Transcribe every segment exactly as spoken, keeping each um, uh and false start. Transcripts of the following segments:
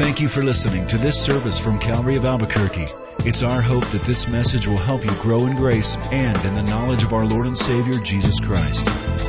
Thank you for listening to this service from Calvary of Albuquerque. It's our hope that this message will help you grow in grace and in the knowledge of our Lord and Savior, Jesus Christ.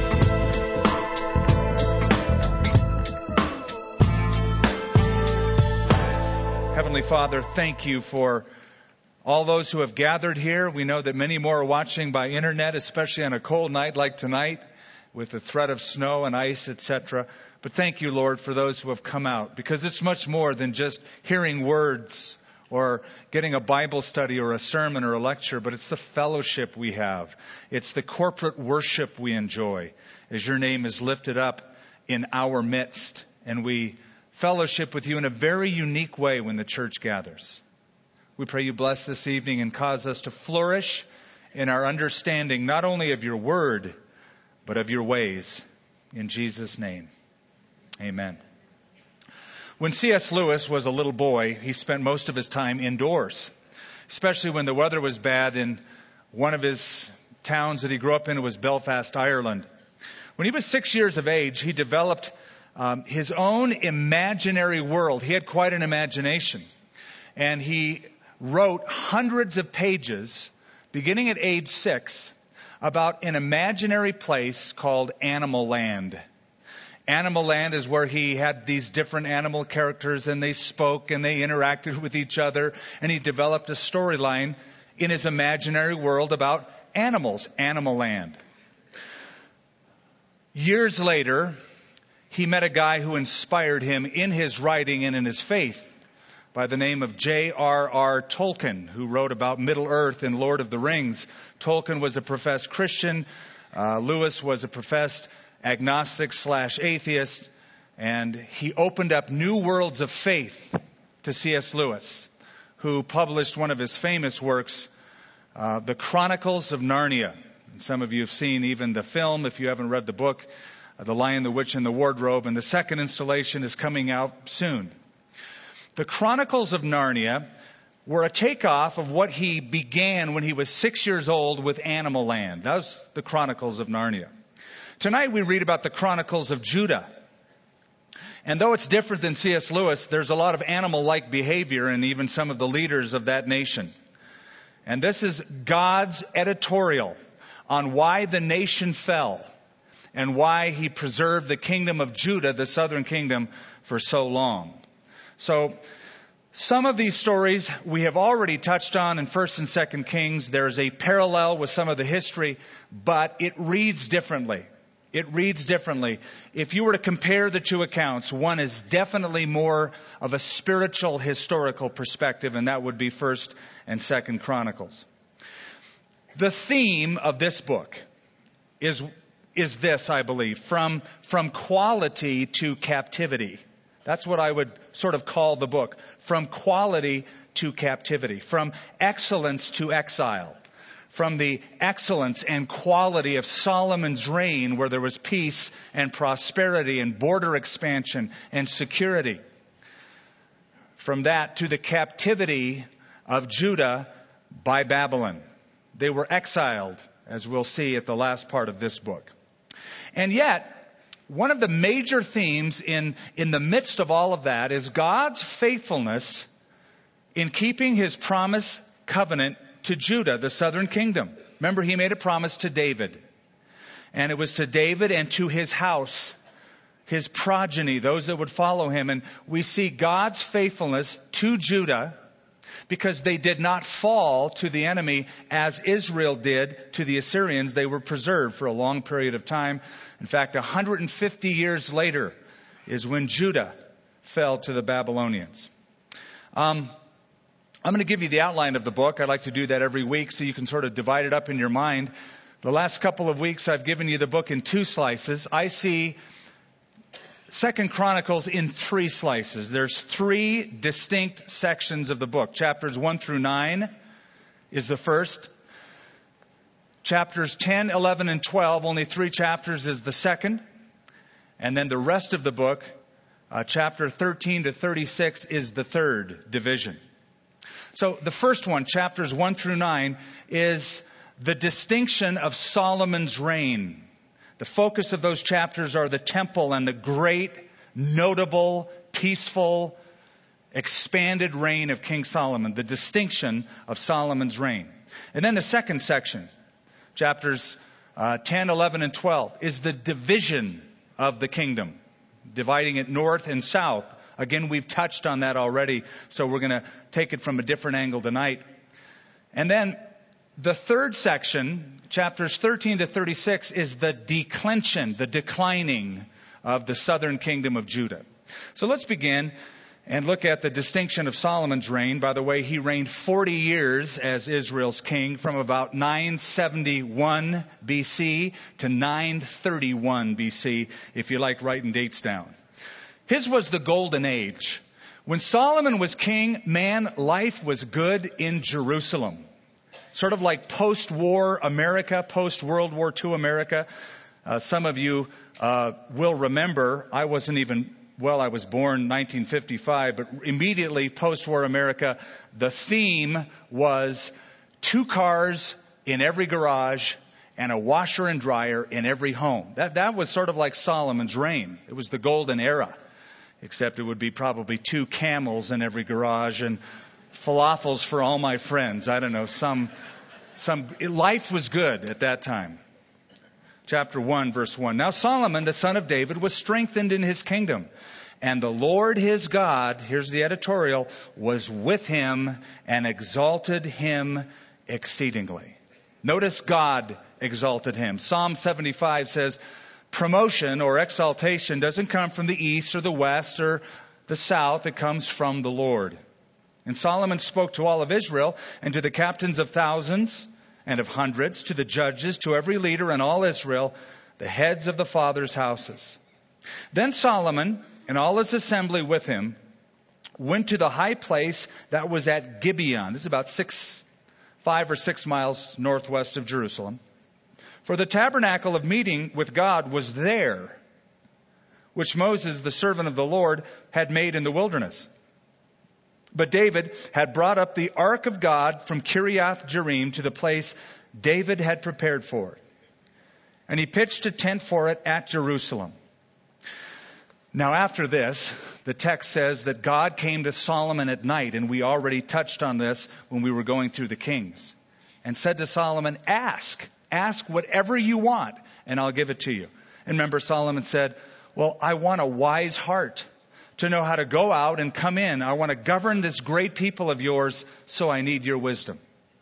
Heavenly Father, thank you for all those who have gathered here. We know that many more are watching by internet, especially on a cold night like tonight with the threat of snow and ice, et cetera. But thank you, Lord, for those who have come out, because it's much more than just hearing words or getting a Bible study or a sermon or a lecture, but it's the fellowship we have. It's the corporate worship we enjoy as your name is lifted up in our midst, and we fellowship with you in a very unique way when the church gathers. We pray you bless this evening and cause us to flourish in our understanding not only of your word, but of your ways. In Jesus' name, amen. When C S Lewis was a little boy, he spent most of his time indoors, especially when the weather was bad. In one of his towns that he grew up in, it was Belfast, Ireland. When he was six years of age, he developed um, his own imaginary world. He had quite an imagination. And he wrote hundreds of pages, beginning at age six, about an imaginary place called Animal Land. Animal Land is where he had these different animal characters, and they spoke and they interacted with each other, and he developed a storyline in his imaginary world about animals, Animal Land. Years later, he met a guy who inspired him in his writing and in his faith by the name of J R R Tolkien, who wrote about Middle-earth and Lord of the Rings. Tolkien was a professed Christian. Uh, Lewis was a professed agnostic slash atheist. And he opened up new worlds of faith to C S Lewis, who published one of his famous works, uh, The Chronicles of Narnia. And some of you have seen even the film, if you haven't read the book, uh, The Lion, the Witch, and the Wardrobe. And the second installation is coming out soon. The Chronicles of Narnia were a takeoff of what he began when he was six years old with Animal Land. That was the Chronicles of Narnia. Tonight we read about the Chronicles of Judah. And though it's different than C S Lewis, there's a lot of animal-like behavior in even some of the leaders of that nation. And this is God's editorial on why the nation fell and why he preserved the kingdom of Judah, the southern kingdom, for so long. So, some of these stories we have already touched on in First and Second Kings. There's a parallel with some of the history, but it reads differently. It reads differently. If you were to compare the two accounts, one is definitely more of a spiritual, historical perspective, and that would be First and Second Chronicles. The theme of this book is, is this, I believe, from, from quality to captivity. That's what I would sort of call the book. From quality to captivity. From excellence to exile. From the excellence and quality of Solomon's reign, where there was peace and prosperity and border expansion and security. From that to the captivity of Judah by Babylon. They were exiled, as we'll see at the last part of this book. And yet, one of the major themes in, in the midst of all of that is God's faithfulness in keeping his promise covenant to Judah, the southern kingdom. Remember, he made a promise to David. And it was to David and to his house, his progeny, those that would follow him. And we see God's faithfulness to Judah because they did not fall to the enemy as Israel did to the Assyrians. They were preserved for a long period of time. In fact, one hundred fifty years later is when Judah fell to the Babylonians. Um, I'm going to give you the outline of the book. I like to do that every week so you can sort of divide it up in your mind. The last couple of weeks I've given you the book in two slices. I see Second Chronicles in three slices. There's three distinct sections of the book. Chapters one through nine is the first. Chapters ten, eleven, and twelve, only three chapters, is the second. And then the rest of the book, uh, chapter thirteen to thirty-six, is the third division. So the first one, chapters one through nine, is the distinction of Solomon's reign. The focus of those chapters are the temple and the great, notable, peaceful, expanded reign of King Solomon, the distinction of Solomon's reign. And then the second section, chapters uh, ten, eleven, and twelve, is the division of the kingdom, dividing it north and south. Again, we've touched on that already, so we're going to take it from a different angle tonight. And then the third section, chapters thirteen to thirty-six, is the declension, the declining of the southern kingdom of Judah. So let's begin and look at the distinction of Solomon's reign. By the way, he reigned forty years as Israel's king, from about nine seventy-one B C to nine thirty-one B C, if you like writing dates down. His was the golden age. When Solomon was king, man, life was good in Jerusalem. Sort of like post-war America, post-World War Two America. Uh, some of you uh, will remember, I wasn't even, well, I was born nineteen fifty-five, but immediately post-war America, the theme was two cars in every garage and a washer and dryer in every home. That, that was sort of like Solomon's reign. It was the golden era. Except it would be probably two camels in every garage and falafels for all my friends. I don't know, some, some, life was good at that time. Chapter one, verse one. Now Solomon, the son of David, was strengthened in his kingdom. And the Lord his God, here's the editorial, was with him and exalted him exceedingly. Notice God exalted him. Psalm seventy-five says, promotion or exaltation doesn't come from the east or the west or the south. It comes from the Lord. And Solomon spoke to all of Israel and to the captains of thousands and of hundreds, to the judges, to every leader in all Israel, the heads of the fathers' houses. Then Solomon and all his assembly with him went to the high place that was at Gibeon. This is about six, five or six miles northwest of Jerusalem. For the tabernacle of meeting with God was there, which Moses, the servant of the Lord, had made in the wilderness. But David had brought up the ark of God from Kiriath Jearim to the place David had prepared for it. And he pitched a tent for it at Jerusalem. Now after this, the text says that God came to Solomon at night, and we already touched on this when we were going through the Kings, and said to Solomon, ask. Ask whatever you want, and I'll give it to you. And remember, Solomon said, well, I want a wise heart to know how to go out and come in. I want to govern this great people of yours, so I need your wisdom.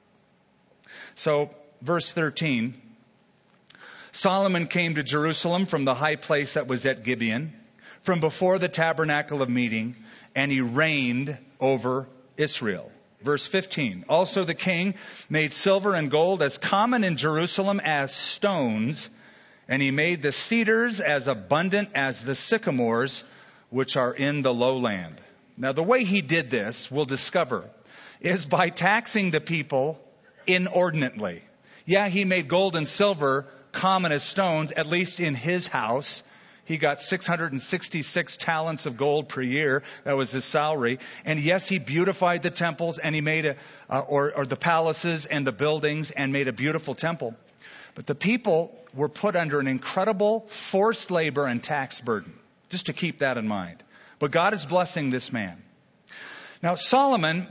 So, verse thirteen, Solomon came to Jerusalem from the high place that was at Gibeon, from before the tabernacle of meeting, and he reigned over Israel. Verse fifteen, also the king made silver and gold as common in Jerusalem as stones, and he made the cedars as abundant as the sycamores, which are in the lowland. Now the way he did this, we'll discover, is by taxing the people inordinately. Yeah, he made gold and silver common as stones, at least in his house. He got six hundred sixty-six talents of gold per year. That was his salary. And yes, he beautified the temples and he made a, uh, or, or the palaces and the buildings and made a beautiful temple. But the people were put under an incredible forced labor and tax burden. Just to keep that in mind. But God is blessing this man. Now Solomon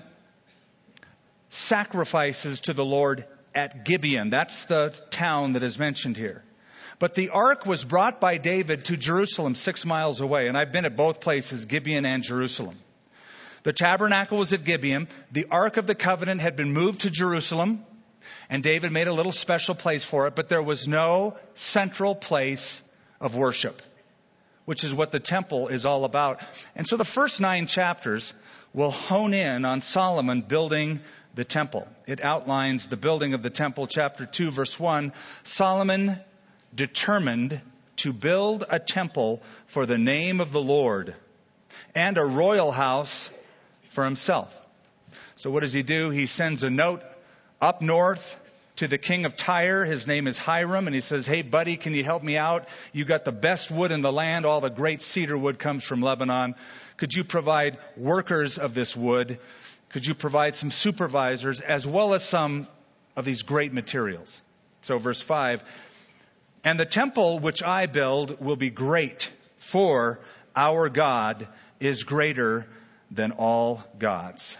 sacrifices to the Lord at Gibeon. That's the town that is mentioned here. But the ark was brought by David to Jerusalem six miles away. And I've been at both places, Gibeon and Jerusalem. The tabernacle was at Gibeon. The ark of the covenant had been moved to Jerusalem. And David made a little special place for it. But there was no central place of worship, which is what the temple is all about. And so the first nine chapters will hone in on Solomon building the temple. It outlines the building of the temple. Chapter two, verse one, Solomon determined to build a temple for the name of the Lord and a royal house for himself. So what does he do? He sends a note up north to the king of Tyre. His name is Hiram, and he says, hey buddy, can you help me out? You got the best wood in the land. All the great cedar wood comes from Lebanon. Could you provide workers of this wood? Could you provide some supervisors as well as some of these great materials? So verse five, and the temple which I build will be great, for our God is greater than all gods.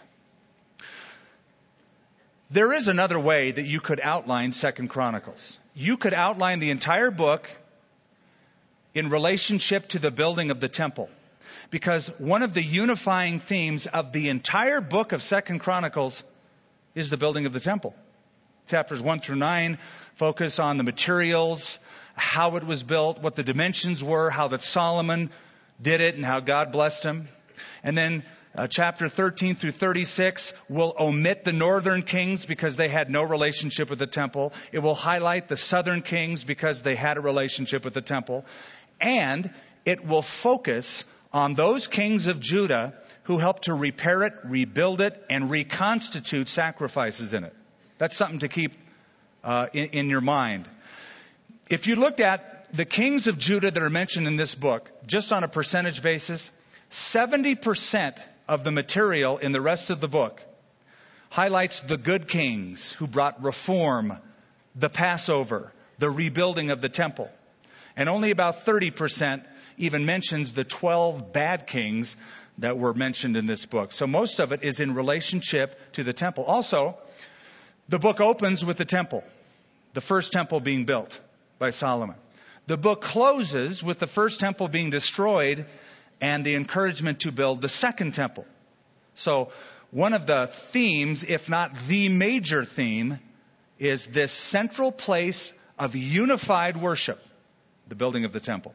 There is another way that you could outline Second Chronicles. You could outline the entire book in relationship to the building of the temple. Because one of the unifying themes of the entire book of Second Chronicles is the building of the temple. Chapters one through nine focus on the materials, how it was built, what the dimensions were, how that Solomon did it and how God blessed him. And then uh, chapter thirteen through thirty-six will omit the northern kings because they had no relationship with the temple. It will highlight the southern kings because they had a relationship with the temple. And it will focus on those kings of Judah who helped to repair it, rebuild it, and reconstitute sacrifices in it. That's something to keep uh, in, in your mind. If you looked at the kings of Judah that are mentioned in this book, just on a percentage basis, seventy percent of the material in the rest of the book highlights the good kings who brought reform, the Passover, the rebuilding of the temple. And only about thirty percent even mentions the twelve bad kings that were mentioned in this book. So most of it is in relationship to the temple. Also, the book opens with the temple, the first temple being built by Solomon. The book closes with the first temple being destroyed and the encouragement to build the second temple. So one of the themes, if not the major theme, is this central place of unified worship, the building of the temple.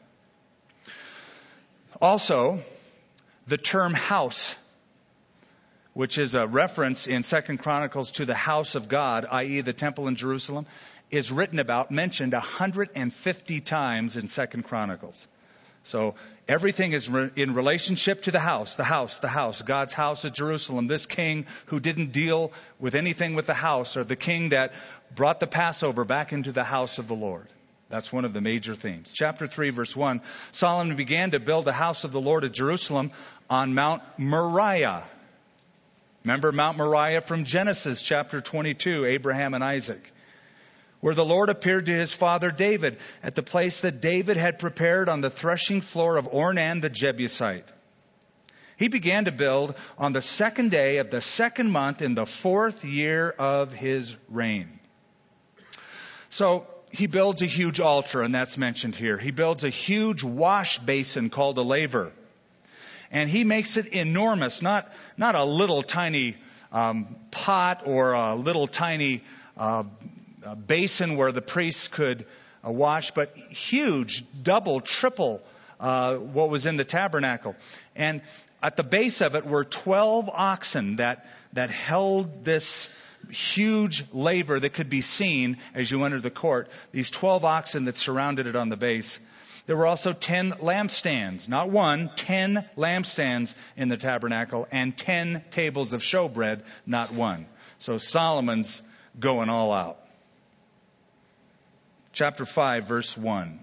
Also, the term house, which is a reference in Second Chronicles to the house of God, that is the temple in Jerusalem, is written about, mentioned one hundred fifty times in Second Chronicles. So everything is re- in relationship to the house, the house, the house, God's house at Jerusalem. This king who didn't deal with anything with the house, or the king that brought the Passover back into the house of the Lord. That's one of the major themes. Chapter three, verse one, Solomon began to build the house of the Lord at Jerusalem on Mount Moriah. Remember Mount Moriah from Genesis chapter twenty-two, Abraham and Isaac, where the Lord appeared to his father David at the place that David had prepared on the threshing floor of Ornan the Jebusite. He began to build on the second day of the second month in the fourth year of his reign. So he builds a huge altar, and that's mentioned here. He builds a huge wash basin called a laver. And he makes it enormous, not, not a little tiny um, pot or a little tiny uh, a basin where the priests could uh, wash, but huge, double, triple uh, what was in the tabernacle. And at the base of it were twelve oxen that, that held this huge laver that could be seen as you entered the court. These twelve oxen that surrounded it on the base. There were also ten lampstands, not one, ten lampstands in the tabernacle, and ten tables of showbread, not one. So Solomon's going all out. Chapter five, verse one.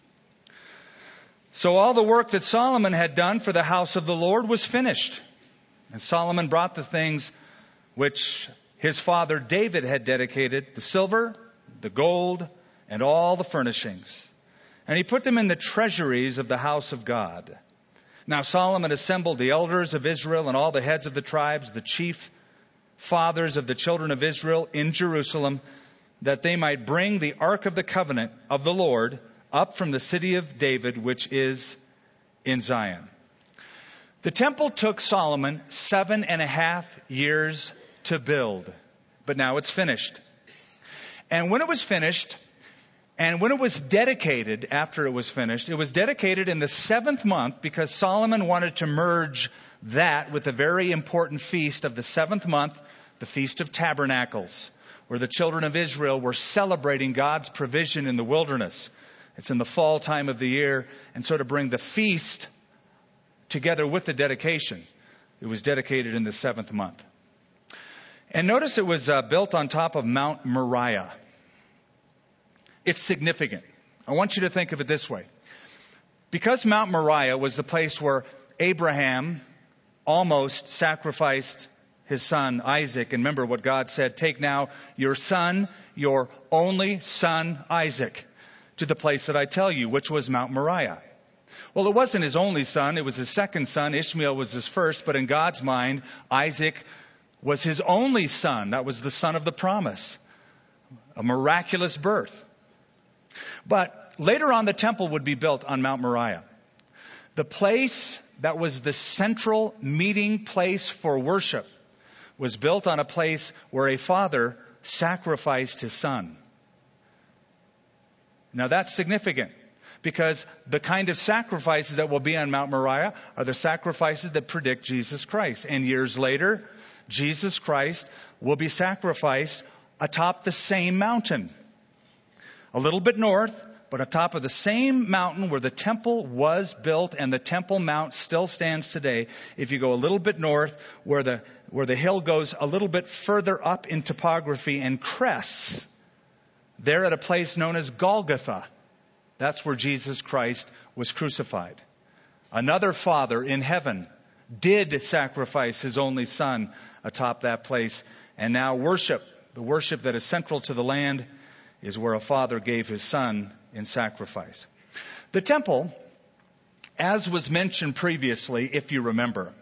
So all the work that Solomon had done for the house of the Lord was finished. And Solomon brought the things which his father David had dedicated, the silver, the gold, and all the furnishings. And he put them in the treasuries of the house of God. Now Solomon assembled the elders of Israel and all the heads of the tribes, the chief fathers of the children of Israel in Jerusalem, that they might bring the ark of the covenant of the Lord up from the city of David, which is in Zion. The temple took Solomon seven and a half years to build, but now it's finished. And when it was finished, and when it was dedicated after it was finished, it was dedicated in the seventh month because Solomon wanted to merge that with a very important feast of the seventh month, the Feast of Tabernacles, where the children of Israel were celebrating God's provision in the wilderness. It's in the fall time of the year, and so to bring the feast together with the dedication, it was dedicated in the seventh month. And notice it was uh, built on top of Mount Moriah. It's significant. I want you to think of it this way. Because Mount Moriah was the place where Abraham almost sacrificed his son Isaac. And remember what God said, take now your son, your only son Isaac, to the place that I tell you, which was Mount Moriah. Well, it wasn't his only son. It was his second son. Ishmael was his first. But in God's mind, Isaac was his only son. That was the son of the promise. A miraculous birth. But later on, the temple would be built on Mount Moriah. The place that was the central meeting place for worship was built on a place where a father sacrificed his son. Now that's significant, because the kind of sacrifices that will be on Mount Moriah are the sacrifices that predict Jesus Christ. And years later, Jesus Christ will be sacrificed atop the same mountain. A little bit north, but atop of the same mountain where the temple was built, and the Temple Mount still stands today. If you go a little bit north, where the where the hill goes a little bit further up in topography and crests, there at a place known as Golgotha, that's where Jesus Christ was crucified. Another father in heaven did sacrifice his only son atop that place. And now worship, the worship that is central to the land, is where a father gave his son in sacrifice. The temple, as was mentioned previously, if you remember,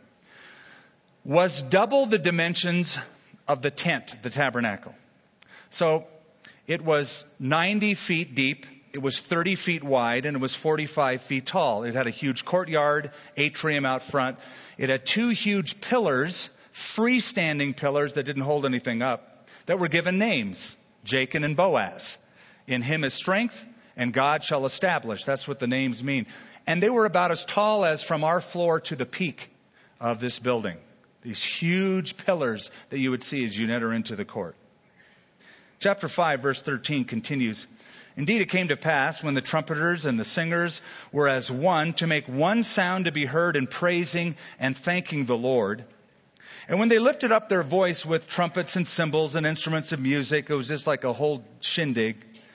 was double the dimensions of the tent, the tabernacle. So it was ninety feet deep, it was thirty feet wide, and it was forty-five feet tall. It had a huge courtyard, atrium out front. It had two huge pillars, freestanding pillars that didn't hold anything up, that were given names, Jachin and Boaz. In him is strength, and God shall establish. That's what the names mean. And they were about as tall as from our floor to the peak of this building. These huge pillars that you would see as you enter into the court. Chapter five, verse thirteen continues. Indeed, it came to pass when the trumpeters and the singers were as one, to make one sound to be heard in praising and thanking the Lord. And when they lifted up their voice with trumpets and cymbals and instruments of music, it was just like a whole shindig,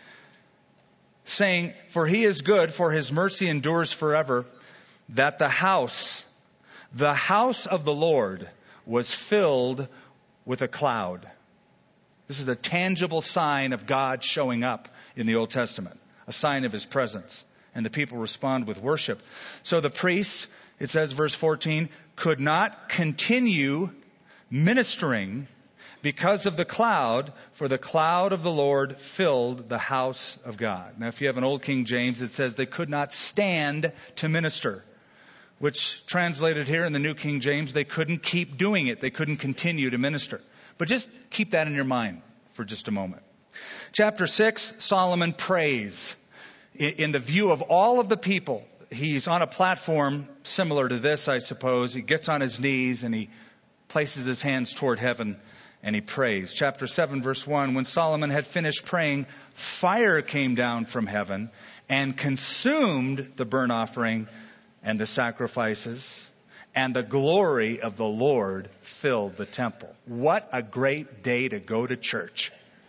saying, for he is good, for his mercy endures forever, that the house, the house of the Lord was filled with a cloud. This is a tangible sign of God showing up in the Old Testament, a sign of his presence. And the people respond with worship. So the priests, it says, verse fourteen, could not continue ministering because of the cloud, for the cloud of the Lord filled the house of God. Now, if you have an old King James, it says they could not stand to minister, which translated here in the New King James, they couldn't keep doing it. They couldn't continue to minister. But just keep that in your mind for just a moment. Chapter six, Solomon prays. In the view of all of the people, he's on a platform similar to this, I suppose. He gets on his knees and he places his hands toward heaven and he prays. Chapter seven, verse one, when Solomon had finished praying, fire came down from heaven and consumed the burnt offering and the sacrifices, and the glory of the Lord filled the temple. What a great day to go to church.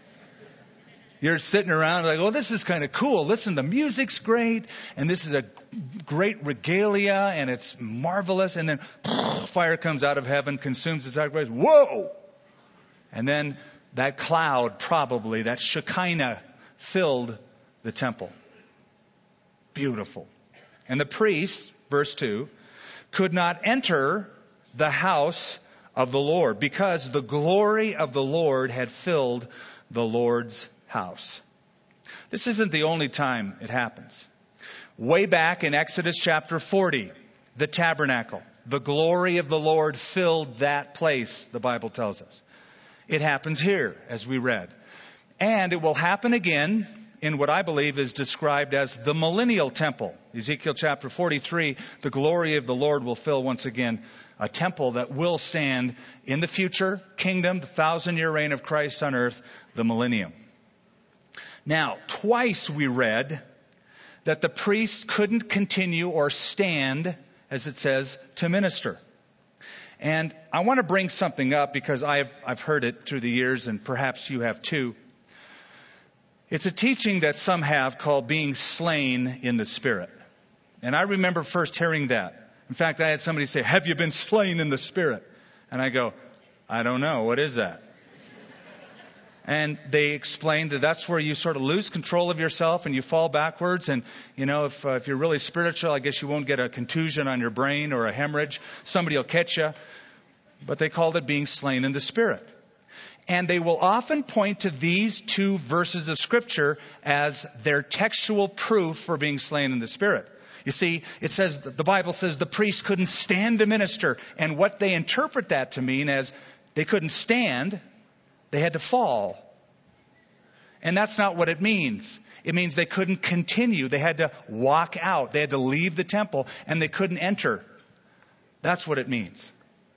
You're sitting around like, oh, this is kind of cool. Listen, the music's great, and this is a great regalia, and it's marvelous. And then fire comes out of heaven, consumes the sacrifice. Whoa! And then that cloud, probably, that Shekinah, filled the temple. Beautiful. And the priests, verse two, could not enter the house of the Lord because the glory of the Lord had filled the Lord's house. This isn't the only time it happens. Way back in Exodus chapter forty, the tabernacle, the glory of the Lord filled that place, the Bible tells us. It happens here, as we read. And it will happen again in what I believe is described as the millennial temple. Ezekiel chapter forty-three, the glory of the Lord will fill once again a temple that will stand in the future kingdom, the thousand-year reign of Christ on earth, the millennium. Now, twice we read that the priests couldn't continue or stand, as it says, to minister. And I want to bring something up because I've I've heard it through the years, and perhaps you have too. It's a teaching that some have called being slain in the Spirit. And I remember first hearing that. In fact, I had somebody say, have you been slain in the Spirit? And I go, I don't know. What is that? And they explained that that's where you sort of lose control of yourself and you fall backwards. And, you know, if, uh, if you're really spiritual, I guess you won't get a contusion on your brain or a hemorrhage. Somebody will catch you. But they called it being slain in the Spirit. And they will often point to these two verses of Scripture as their textual proof for being slain in the Spirit. You see, it says, the Bible says the priest couldn't stand to minister. And what they interpret that to mean as they couldn't stand, they had to fall. And that's not what it means. It means they couldn't continue. They had to walk out. They had to leave the temple and they couldn't enter. That's what it means.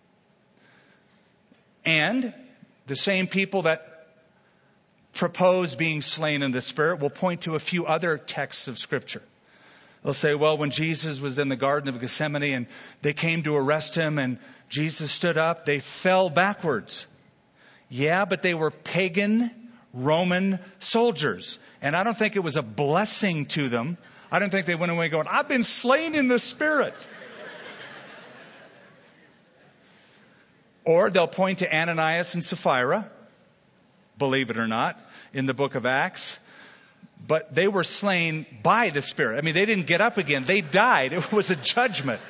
And the same people that propose being slain in the Spirit will point to a few other texts of Scripture. They'll say, well, when Jesus was in the Garden of Gethsemane and they came to arrest him and Jesus stood up, they fell backwards. Yeah, but they were pagan Roman soldiers. And I don't think it was a blessing to them. I don't think they went away going, I've been slain in the Spirit. Or they'll point to Ananias and Sapphira, believe it or not, in the book of Acts. But they were slain by the Spirit. I mean, they didn't get up again. They died. It was a judgment.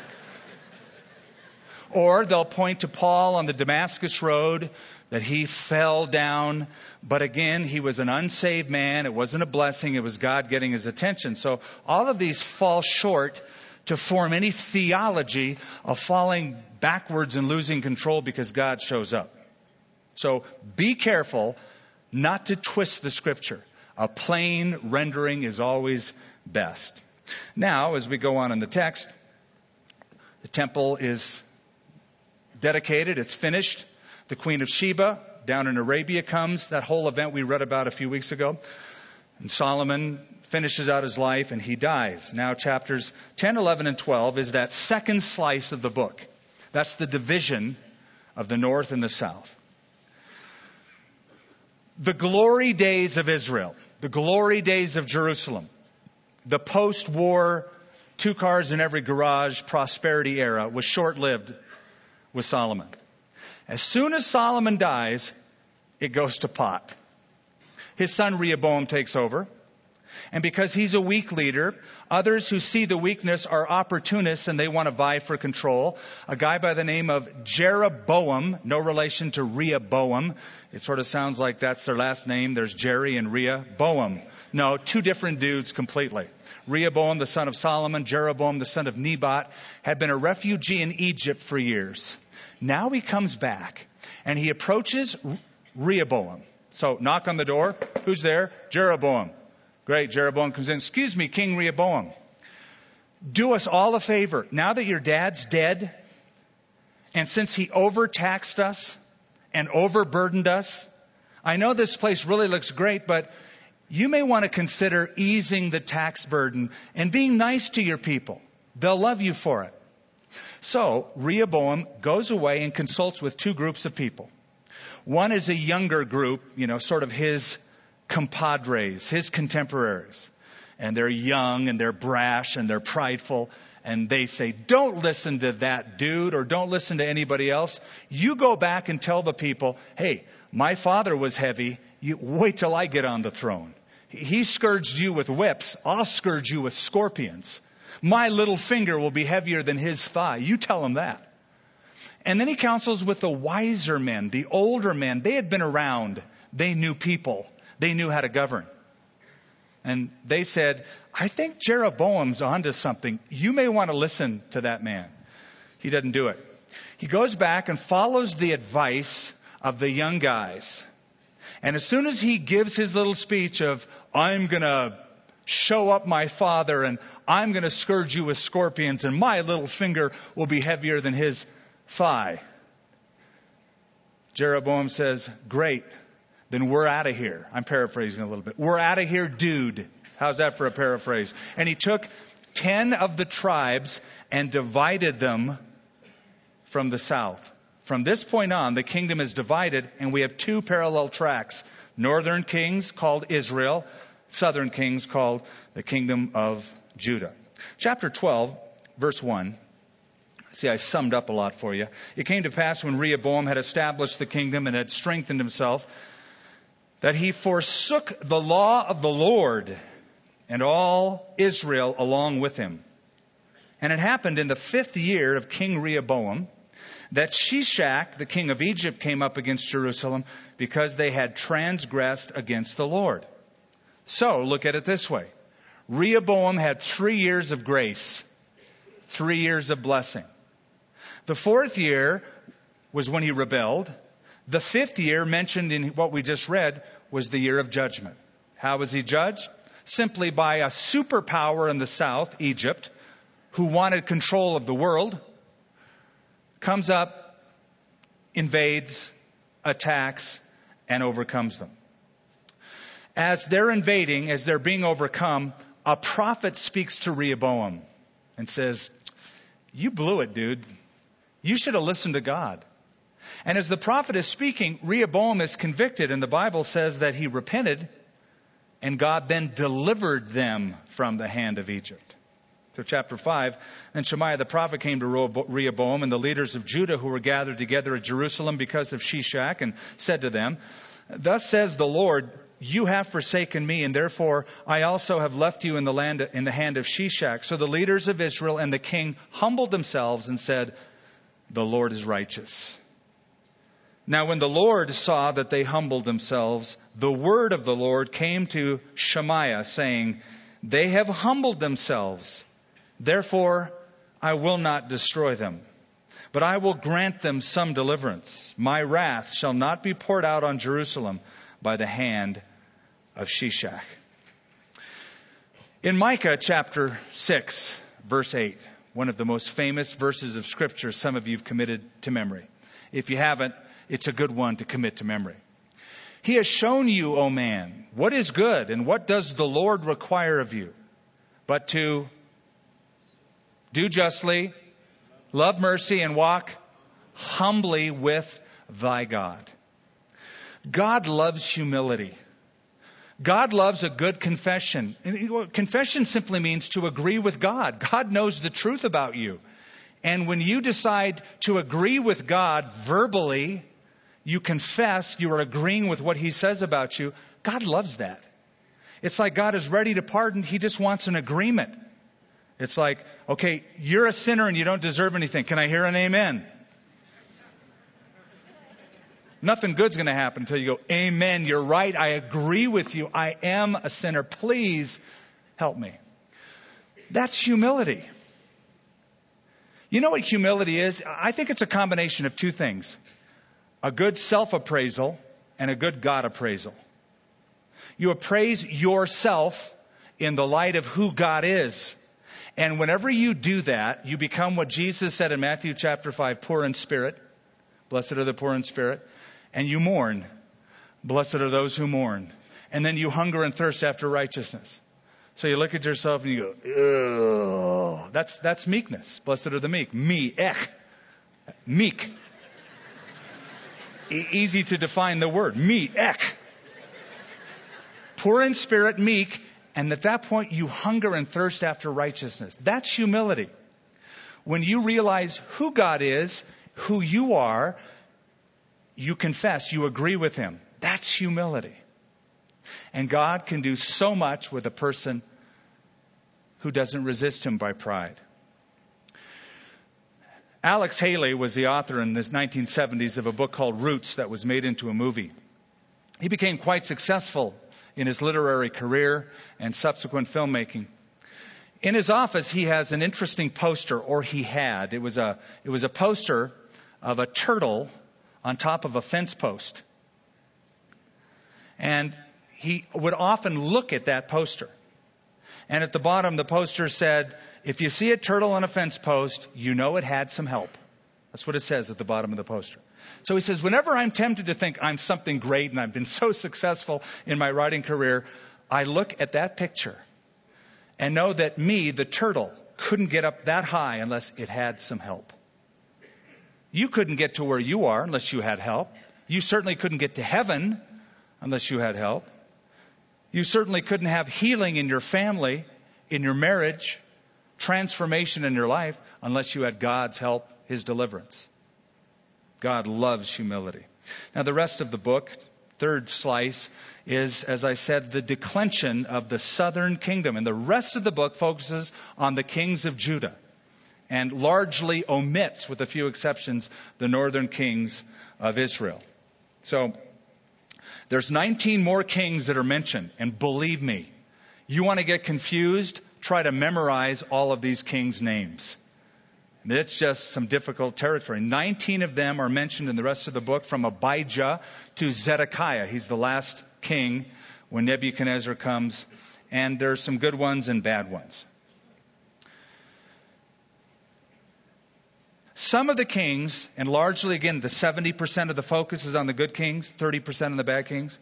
Or they'll point to Paul on the Damascus Road, that he fell down. But again, he was an unsaved man. It wasn't a blessing. It was God getting his attention. So all of these fall short to form any theology of falling backwards and losing control because God shows up. So be careful not to twist the Scripture. A plain rendering is always best. Now, as we go on in the text, the temple is dedicated. It's finished. The Queen of Sheba down in Arabia comes. That whole event we read about a few weeks ago. And Solomon finishes out his life and he dies. Now chapters ten, eleven, and twelve is that second slice of the book. That's the division of the north and the south. The glory days of Israel, the glory days of Jerusalem, the post-war two cars in every garage prosperity era was short-lived with Solomon. As soon as Solomon dies, it goes to pot. His son Rehoboam takes over. And because he's a weak leader, others who see the weakness are opportunists and they want to vie for control. A guy by the name of Jeroboam, no relation to Rehoboam. It sort of sounds like that's their last name. There's Jerry and Rehoboam. No, two different dudes completely. Rehoboam, the son of Solomon, Jeroboam, the son of Nebat, had been a refugee in Egypt for years. Now he comes back and he approaches Rehoboam. So knock on the door. Who's there? Jeroboam. Great. Jeroboam comes in. Excuse me, King Rehoboam. Do us all a favor. Now that your dad's dead, and since he overtaxed us and overburdened us, I know this place really looks great, but you may want to consider easing the tax burden and being nice to your people. They'll love you for it. So Rehoboam goes away and consults with two groups of people. One is a younger group, you know, sort of his compadres, his contemporaries. And they're young and they're brash and they're prideful. And they say, don't listen to that dude or don't listen to anybody else. You go back and tell the people, hey, my father was heavy. You wait till I get on the throne. He scourged you with whips. I'll scourge you with scorpions. My little finger will be heavier than his thigh. You tell him that. And then he counsels with the wiser men, the older men. They had been around. They knew people. They knew how to govern. And they said, I think Jeroboam's onto something. You may want to listen to that man. He doesn't do it. He goes back and follows the advice of the young guys. And as soon as he gives his little speech of, I'm going to show up my father and I'm going to scourge you with scorpions and my little finger will be heavier than his thigh, Jeroboam says, great, then we're out of here. I'm paraphrasing a little bit. We're out of here, dude. How's that for a paraphrase? And he took ten of the tribes and divided them from the south. From this point on, the kingdom is divided and we have two parallel tracks. Northern kings called Israel, southern kings called the kingdom of Judah. Chapter twelve, verse one. See, I summed up a lot for you. It came to pass when Rehoboam had established the kingdom and had strengthened himself that he forsook the law of the Lord and all Israel along with him. And it happened in the fifth year of King Rehoboam that Shishak, the king of Egypt, came up against Jerusalem because they had transgressed against the Lord. So, look at it this way. Rehoboam had three years of grace, three years of blessing. The fourth year was when he rebelled. The fifth year, mentioned in what we just read, was the year of judgment. How was he judged? Simply by a superpower in the south, Egypt, who wanted control of the world, comes up, invades, attacks, and overcomes them. As they're invading, as they're being overcome, a prophet speaks to Rehoboam and says, "You blew it, dude. You should have listened to God." And as the prophet is speaking, Rehoboam is convicted, and the Bible says that he repented, and God then delivered them from the hand of Egypt. So chapter five, then Shemaiah the prophet came to Rehoboam and the leaders of Judah who were gathered together at Jerusalem because of Shishak, and said to them, "Thus says the Lord, you have forsaken me, and therefore I also have left you in the land in the hand of Shishak." So the leaders of Israel and the king humbled themselves and said, "The Lord is righteous." Now when the Lord saw that they humbled themselves, the word of the Lord came to Shemaiah, saying, "They have humbled themselves. Therefore, I will not destroy them, but I will grant them some deliverance. My wrath shall not be poured out on Jerusalem by the hand of Shishak." In Micah chapter six, verse eight, one of the most famous verses of Scripture some of you have committed to memory. If you haven't, it's a good one to commit to memory. "He has shown you, O man, what is good, and what does the Lord require of you, but to do justly, love mercy, and walk humbly with thy God." God loves humility. God loves a good confession. And confession simply means to agree with God. God knows the truth about you. And when you decide to agree with God verbally, you confess, you are agreeing with what He says about you. God loves that. It's like God is ready to pardon. He just wants an agreement. It's like, okay, you're a sinner and you don't deserve anything. Can I hear an amen? Nothing good's going to happen until you go, "Amen, you're right. I agree with you. I am a sinner. Please help me." That's humility. You know what humility is? I think it's a combination of two things. A good self-appraisal and a good God appraisal. You appraise yourself in the light of who God is. And whenever you do that, you become what Jesus said in Matthew chapter five, poor in spirit. Blessed are the poor in spirit. And you mourn. Blessed are those who mourn. And then you hunger and thirst after righteousness. So you look at yourself and you go, ugh. That's, that's meekness. Blessed are the meek. Me, ech. Meek. E- easy to define the word. Me, ech. Poor in spirit, meek. And at that point, you hunger and thirst after righteousness. That's humility. When you realize who God is, who you are, you confess, you agree with Him. That's humility. And God can do so much with a person who doesn't resist Him by pride. Alex Haley was the author in the nineteen seventies of a book called Roots that was made into a movie. He became quite successful in his literary career and subsequent filmmaking. In his office, he has an interesting poster, or he had. It was a, it was a poster of a turtle on top of a fence post. And he would often look at that poster. And at the bottom, the poster said, "If you see a turtle on a fence post, you know it had some help." That's what it says at the bottom of the poster. So he says, whenever I'm tempted to think I'm something great and I've been so successful in my writing career, I look at that picture and know that me, the turtle, couldn't get up that high unless it had some help. You couldn't get to where you are unless you had help. You certainly couldn't get to heaven unless you had help. You certainly couldn't have healing in your family, in your marriage, transformation in your life unless you had God's help, His deliverance. God loves humility. Now the rest of the book, third slice is, as I said, the declension of the southern kingdom. And the rest of the book focuses on the kings of Judah and largely omits, with a few exceptions, the northern kings of Israel. So there's nineteen more kings that are mentioned. And believe me, you want to get confused, try to memorize all of these kings' names. It's just some difficult territory. nineteen of them are mentioned in the rest of the book, from Abijah to Zedekiah. He's the last king when Nebuchadnezzar comes. And there's some good ones and bad ones. Some of the kings, and largely, again, the seventy percent of the focus is on the good kings, thirty percent on the bad kings.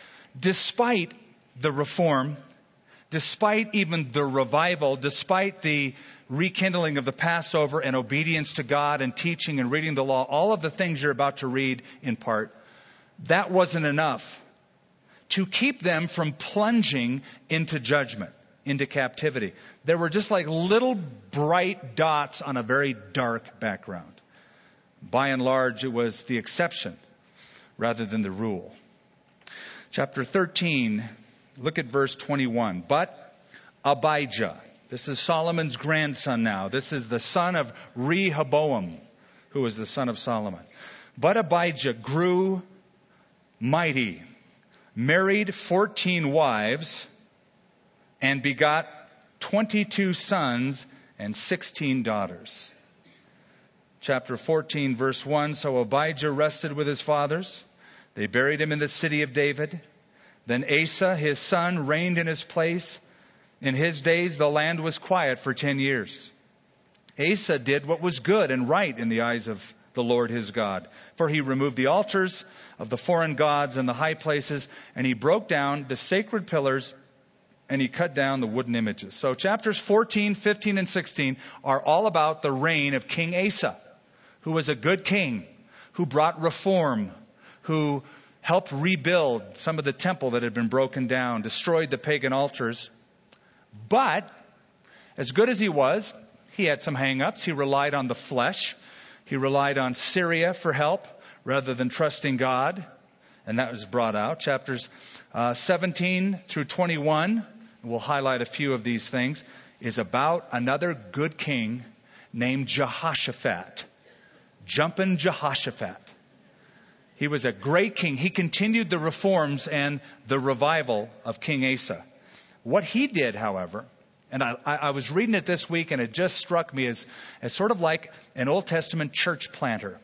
Despite the reform, despite even the revival, despite the rekindling of the Passover and obedience to God and teaching and reading the law, all of the things you're about to read in part, that wasn't enough to keep them from plunging into judgment, into captivity. They were just like little bright dots on a very dark background. By and large, it was the exception rather than the rule. Chapter thirteen, look at verse twenty-one. But Abijah, this is Solomon's grandson now. This is the son of Rehoboam, who was the son of Solomon. But Abijah grew mighty, married fourteen wives, and begot twenty-two sons and sixteen daughters. Chapter fourteen, verse one. So Abijah rested with his fathers. They buried him in the city of David. Then Asa, his son, reigned in his place. In his days, the land was quiet for ten years. Asa did what was good and right in the eyes of the Lord his God. For he removed the altars of the foreign gods and the high places, and he broke down the sacred pillars, and he cut down the wooden images. So chapters fourteen, fifteen, and sixteen are all about the reign of King Asa, who was a good king, who brought reform, who helped rebuild some of the temple that had been broken down, destroyed the pagan altars. But as good as he was, he had some hang-ups. He relied on the flesh. He relied on Syria for help rather than trusting God. And that was brought out. Chapters uh, seventeen through twenty-one, we'll highlight a few of these things, is about another good king named Jehoshaphat. Jumpin' Jehoshaphat. He was a great king. He continued the reforms and the revival of King Asa. What he did, however, and I, I was reading it this week, and it just struck me as, as sort of like an Old Testament church planter.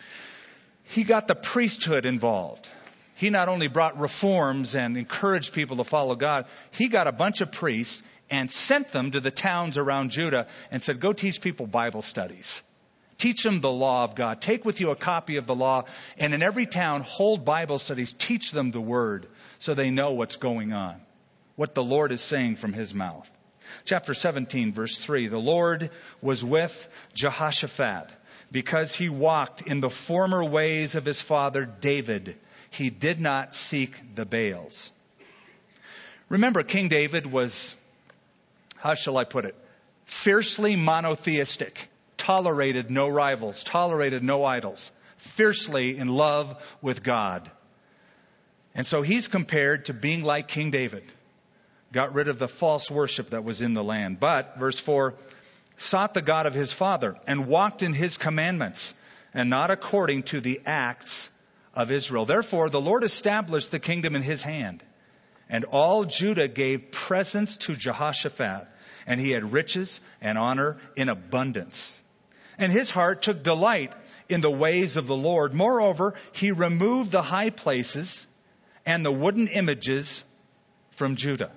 He got the priesthood involved. He not only brought reforms and encouraged people to follow God, he got a bunch of priests and sent them to the towns around Judah and said, go teach people Bible studies. Teach them the law of God. Take with you a copy of the law, and in every town, hold Bible studies. Teach them the word so they know what's going on, what the Lord is saying from his mouth. Chapter seventeen, verse three. The Lord was with Jehoshaphat because he walked in the former ways of his father David. He did not seek the Baals. Remember, King David was, how shall I put it, fiercely monotheistic. Tolerated no rivals, tolerated no idols, fiercely in love with God. And so he's compared to being like King David. Got rid of the false worship that was in the land. But, verse four, sought the God of his father and walked in his commandments and not according to the acts of Israel. Therefore, the Lord established the kingdom in his hand. And all Judah gave presents to Jehoshaphat, and he had riches and honor in abundance. And his heart took delight in the ways of the Lord. Moreover, he removed the high places and the wooden images from Judah.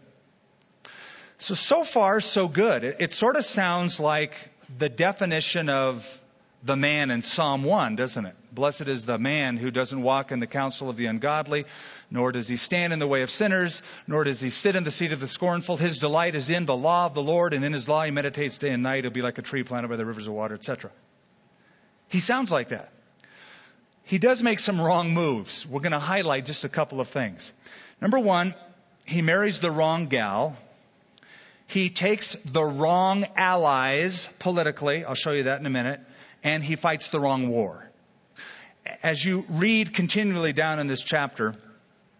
So, so far, so good. It, it sort of sounds like the definition of the man in Psalm one, doesn't it? Blessed is the man who doesn't walk in the counsel of the ungodly, nor does he stand in the way of sinners, nor does he sit in the seat of the scornful. His delight is in the law of the Lord, and in his law he meditates day and night. He'll be like a tree planted by the rivers of water, et cetera. He sounds like that. He does make some wrong moves. We're going to highlight just a couple of things. Number one, he marries the wrong gal. He takes the wrong allies politically. I'll show you that in a minute. And he fights the wrong war. As you read continually down in this chapter,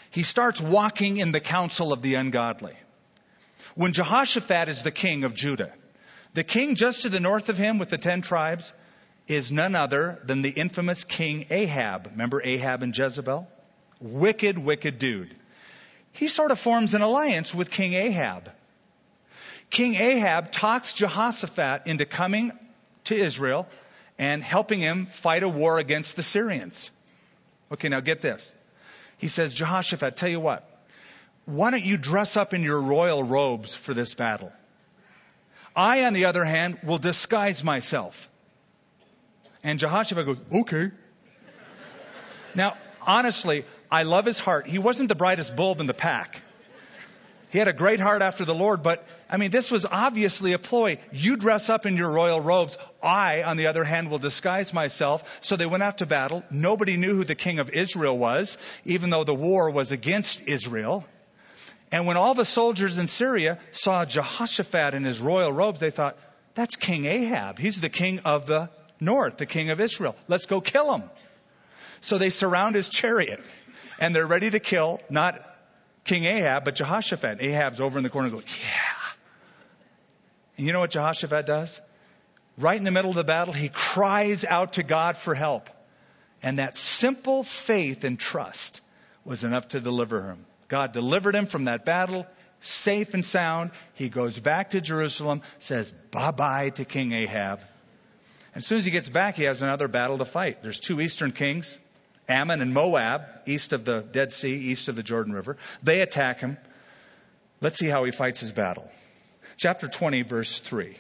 He starts walking in the counsel of the ungodly. When Jehoshaphat is the king of Judah, the king just to the north of him with the ten tribes is none other than the infamous King Ahab. Remember Ahab and Jezebel? Wicked, wicked dude. He sort of forms an alliance with King Ahab. King Ahab talks Jehoshaphat into coming to Israel and helping him fight a war against the Syrians. Okay, now get this. He says, Jehoshaphat, tell you what, why don't you dress up in your royal robes for this battle? I, on the other hand, will disguise myself. And Jehoshaphat goes, okay. Now, honestly, I love his heart. He wasn't the brightest bulb in the pack. He had a great heart after the Lord, but, I mean, this was obviously a ploy. You dress up in your royal robes. I, on the other hand, will disguise myself. So they went out to battle. Nobody knew who the king of Israel was, even though the war was against Israel. And when all the soldiers in Syria saw Jehoshaphat in his royal robes, they thought, that's King Ahab. He's the king of the north, the king of Israel. Let's go kill him. So they surround his chariot, and they're ready to kill not King Ahab, but Jehoshaphat. Ahab's over in the corner and goes, yeah. And you know what Jehoshaphat does? Right in the middle of the battle, he cries out to God for help. And that simple faith and trust was enough to deliver him. God delivered him from that battle, safe and sound. He goes back to Jerusalem, says bye-bye to King Ahab. As soon as he gets back, he has another battle to fight. There's two eastern kings, Ammon and Moab, east of the Dead Sea, east of the Jordan River. They attack him. Let's see how he fights his battle. Chapter twenty, verse three.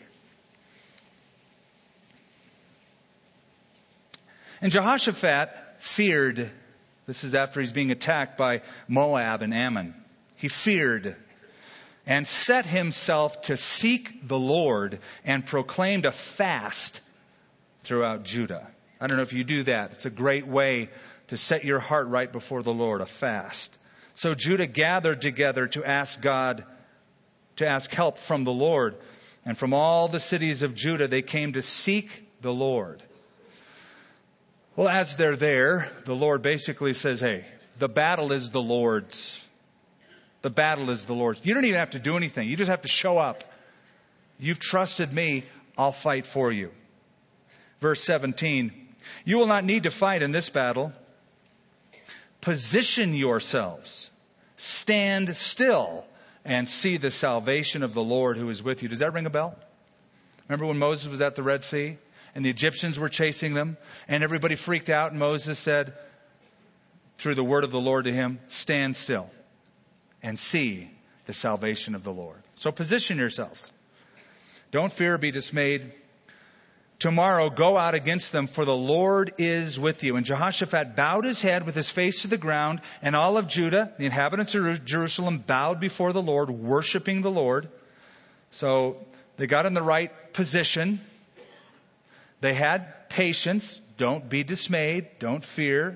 And Jehoshaphat feared, this is after he's being attacked by Moab and Ammon. He feared and set himself to seek the Lord and proclaimed a fast throughout Judah. I don't know if you do that. It's a great way to set your heart right before the Lord, a fast. So Judah gathered together to ask God, to ask help from the Lord. And from all the cities of Judah, they came to seek the Lord. Well, as they're there, the Lord basically says, hey, the battle is the Lord's. The battle is the Lord's. You don't even have to do anything. You just have to show up. You've trusted me. I'll fight for you. Verse seventeen, you will not need to fight in this battle. Position yourselves. Stand still and see the salvation of the Lord who is with you. Does that ring a bell? Remember when Moses was at the Red Sea and the Egyptians were chasing them and everybody freaked out, and Moses said through the word of the Lord to him, stand still and see the salvation of the Lord. So position yourselves. Don't fear or be dismayed. Tomorrow go out against them, for the Lord is with you. And Jehoshaphat bowed his head with his face to the ground, and all of Judah, the inhabitants of Jerusalem, bowed before the Lord, worshiping the Lord. So they got in the right position. They had patience. Don't be dismayed. Don't fear.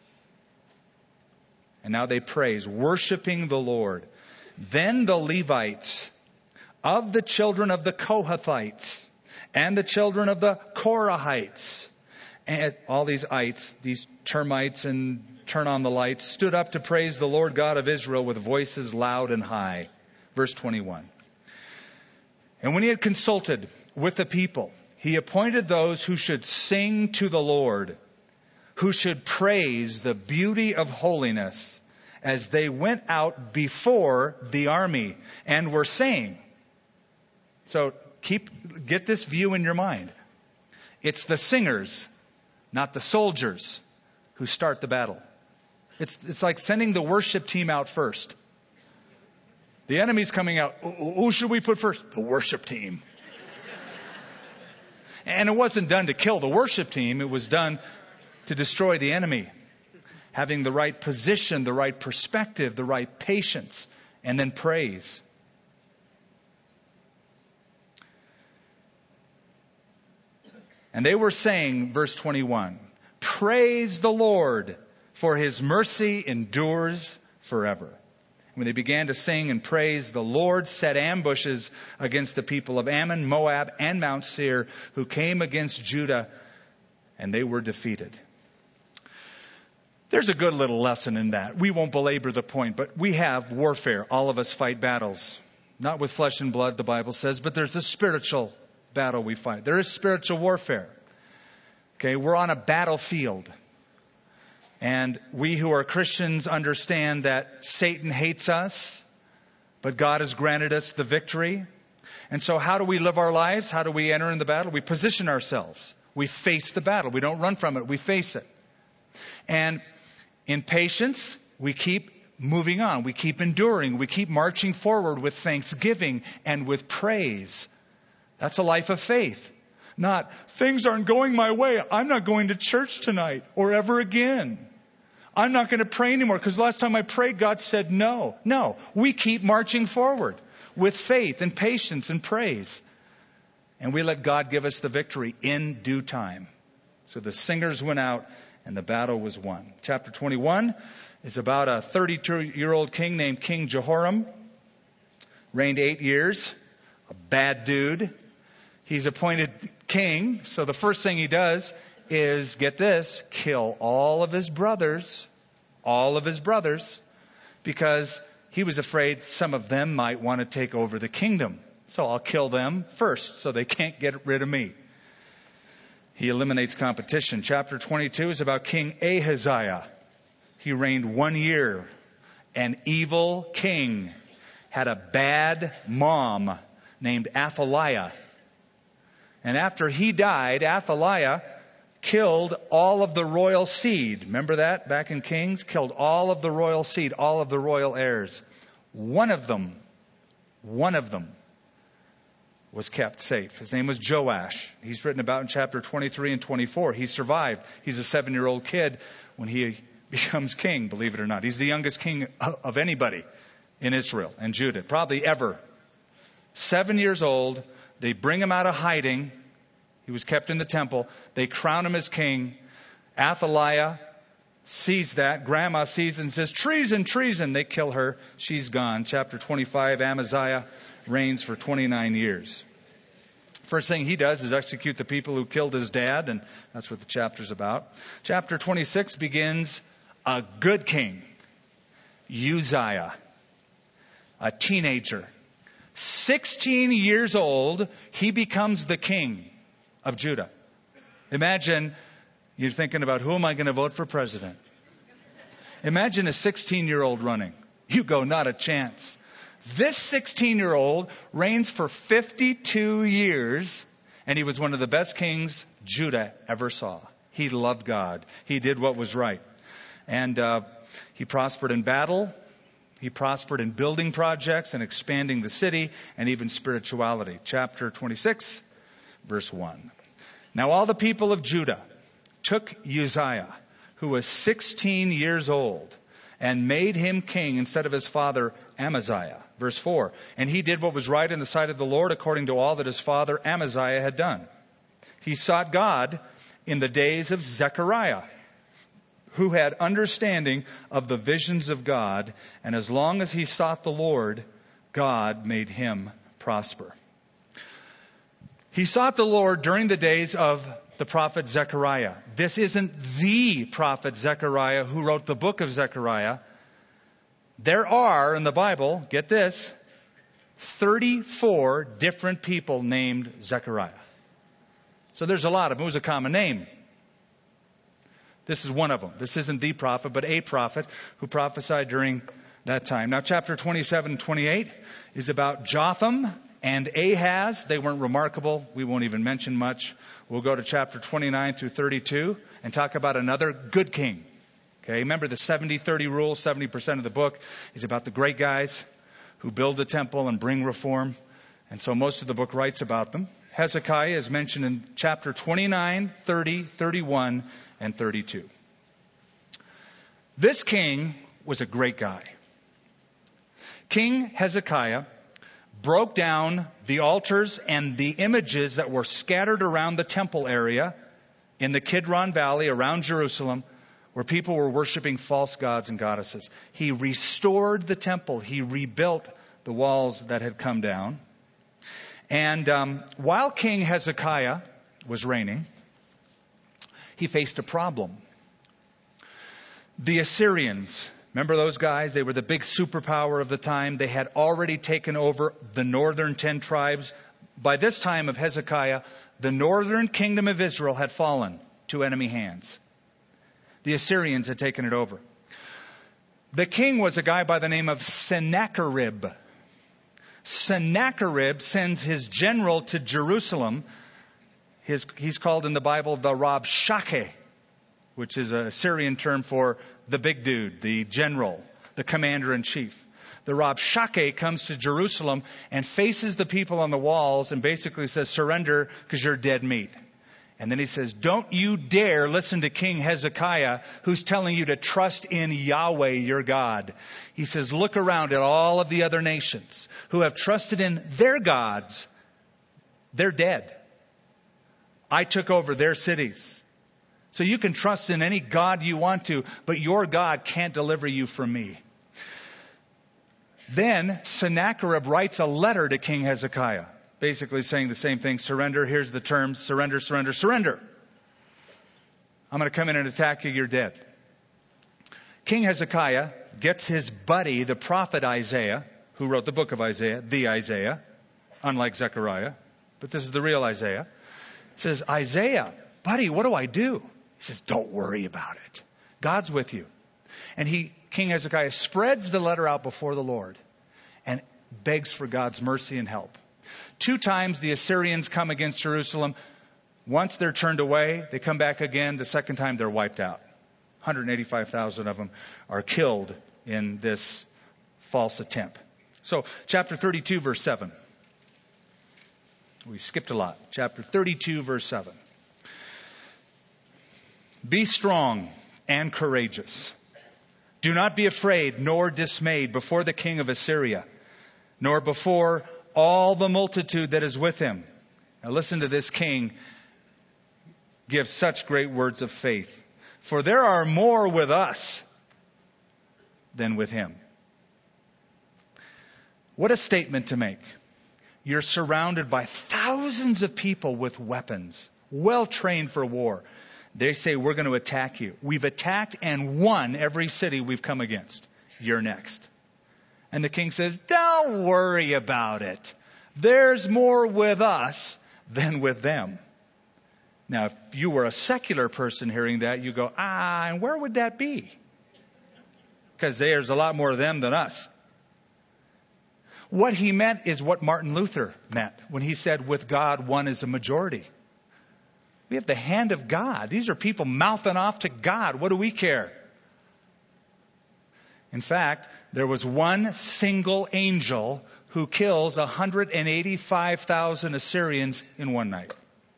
And now they praise, worshiping the Lord. Then the Levites of the children of the Kohathites and the children of the Korahites, and all these ites, these termites and turn on the lights, stood up to praise the Lord God of Israel with voices loud and high. Verse twenty-one. And when he had consulted with the people, he appointed those who should sing to the Lord, who should praise the beauty of holiness, as they went out before the army and were saying. So keep, get this view in your mind. It's the singers, not the soldiers, who start the battle. It's, it's like sending the worship team out first. The enemy's coming out. Who should we put first? The worship team. And it wasn't done to kill the worship team. It was done to destroy the enemy. Having the right position, the right perspective, the right patience, and then praise. And they were saying, verse twenty-one, praise the Lord, for his mercy endures forever. When they began to sing and praise, the Lord set ambushes against the people of Ammon, Moab, and Mount Seir, who came against Judah, and they were defeated. There's a good little lesson in that. We won't belabor the point, but we have warfare. All of us fight battles. Not with flesh and blood, the Bible says, but there's a spiritual battle we fight. There is spiritual warfare. Okay, we're on a battlefield. And we who are Christians understand that Satan hates us, but God has granted us the victory. And so how do we live our lives? How do we enter in the battle? We position ourselves. We face the battle. We don't run from it. We face it. And in patience, we keep moving on. We keep enduring. We keep marching forward with thanksgiving and with praise. That's a life of faith. Not, things aren't going my way. I'm not going to church tonight or ever again. I'm not going to pray anymore because last time I prayed, God said no. No, we keep marching forward with faith and patience and praise. And we let God give us the victory in due time. So the singers went out and the battle was won. Chapter twenty-one is about a thirty-two-year-old king named King Jehoram. Reigned eight years. A bad dude. He's appointed king. So the first thing he does is, get this, kill all of his brothers. All of his brothers. Because he was afraid some of them might want to take over the kingdom. So I'll kill them first so they can't get rid of me. He eliminates competition. Chapter twenty-two is about King Ahaziah. He reigned one year. An evil king. Had a bad mom named Athaliah. And after he died, Athaliah killed all of the royal seed. Remember that back in Kings? Killed all of the royal seed, all of the royal heirs. One of them, one of them was kept safe. His name was Joash. He's written about in chapter twenty-three and twenty-four. He survived. He's a seven-year-old kid when he becomes king, believe it or not. He's the youngest king of anybody in Israel and Judah, probably ever. Seven years old. They bring him out of hiding. He was kept in the temple. They crown him as king. Athaliah sees that. Grandma sees it and says, treason, treason. They kill her. She's gone. Chapter twenty-five, Amaziah reigns for twenty-nine years. First thing he does is execute the people who killed his dad, and that's what the chapter's about. Chapter twenty-six begins a good king, Uzziah, a teenager. sixteen years old, he becomes the king of Judah. Imagine you're thinking about, who am I going to vote for president? Imagine a sixteen-year-old running. You go, not a chance. This sixteen-year-old reigns for fifty-two years, and he was one of the best kings Judah ever saw. He loved God. He did what was right. And uh, he prospered in battle. He prospered in building projects and expanding the city and even spirituality. Chapter twenty-six, verse one. Now all the people of Judah took Uzziah, who was sixteen years old, and made him king instead of his father Amaziah. Verse four. And he did what was right in the sight of the Lord according to all that his father Amaziah had done. He sought God in the days of Zechariah, who had understanding of the visions of God, and as long as he sought the Lord, God made him prosper. He sought the Lord during the days of the prophet Zechariah. This isn't the prophet Zechariah who wrote the book of Zechariah. There are in the Bible, get this, thirty-four different people named Zechariah. So there's a lot of them. It was a common name. This is one of them. This isn't the prophet, but a prophet who prophesied during that time. Now, chapter twenty-seven and twenty-eight is about Jotham and Ahaz. They weren't remarkable. We won't even mention much. We'll go to chapter twenty-nine through thirty-two and talk about another good king. Okay, remember the seventy thirty rule. seventy percent of the book is about the great guys who build the temple and bring reform. And so most of the book writes about them. Hezekiah is mentioned in chapter twenty-nine, thirty, thirty-one, and thirty-two. This king was a great guy. King Hezekiah broke down the altars and the images that were scattered around the temple area in the Kidron Valley around Jerusalem, where people were worshiping false gods and goddesses. He restored the temple. He rebuilt the walls that had come down. And um, while King Hezekiah was reigning, he faced a problem. The Assyrians, remember those guys? They were the big superpower of the time. They had already taken over the northern ten tribes. By this time of Hezekiah, the northern kingdom of Israel had fallen to enemy hands. The Assyrians had taken it over. The king was a guy by the name of Sennacherib. Sennacherib sends his general to Jerusalem. His, he's called in the Bible the Rabshakeh, which is a Syrian term for the big dude, the general, the commander-in-chief. The Rabshakeh comes to Jerusalem and faces the people on the walls and basically says, surrender because you're dead meat. And then he says, don't you dare listen to King Hezekiah, who's telling you to trust in Yahweh, your God. He says, look around at all of the other nations who have trusted in their gods. They're dead. I took over their cities. So you can trust in any God you want to, but your God can't deliver you from me. Then Sennacherib writes a letter to King Hezekiah, basically saying the same thing. Surrender. Here's the terms. Surrender, surrender, surrender. I'm going to come in and attack you. You're dead. King Hezekiah gets his buddy, the prophet Isaiah, who wrote the book of Isaiah, the Isaiah, unlike Zechariah, but this is the real Isaiah. Says, Isaiah, buddy, what do I do? He says, don't worry about it. God's with you. And he, King Hezekiah, spreads the letter out before the Lord and begs for God's mercy and help. Two times the Assyrians come against Jerusalem. Once they're turned away, they come back again. The second time they're wiped out. one hundred eighty-five thousand of them are killed in this false attempt. So, chapter thirty-two, verse seven. We skipped a lot. Chapter thirty-two, verse seven. Be strong and courageous. Do not be afraid nor dismayed before the king of Assyria, nor before all the multitude that is with him. Now listen to this king give such great words of faith. For there are more with us than with him. What a statement to make. You're surrounded by thousands of people with weapons, well trained for war. They say, we're going to attack you. We've attacked and won every city we've come against. You're next. And the king says, don't worry about it. There's more with us than with them. Now, if you were a secular person hearing that, you go, ah, and where would that be? Because there's a lot more of them than us. What he meant is what Martin Luther meant when he said, with God, one is a majority. We have the hand of God. These are people mouthing off to God. What do we care? In fact, there was one single angel who kills one hundred eighty-five thousand Assyrians in one night.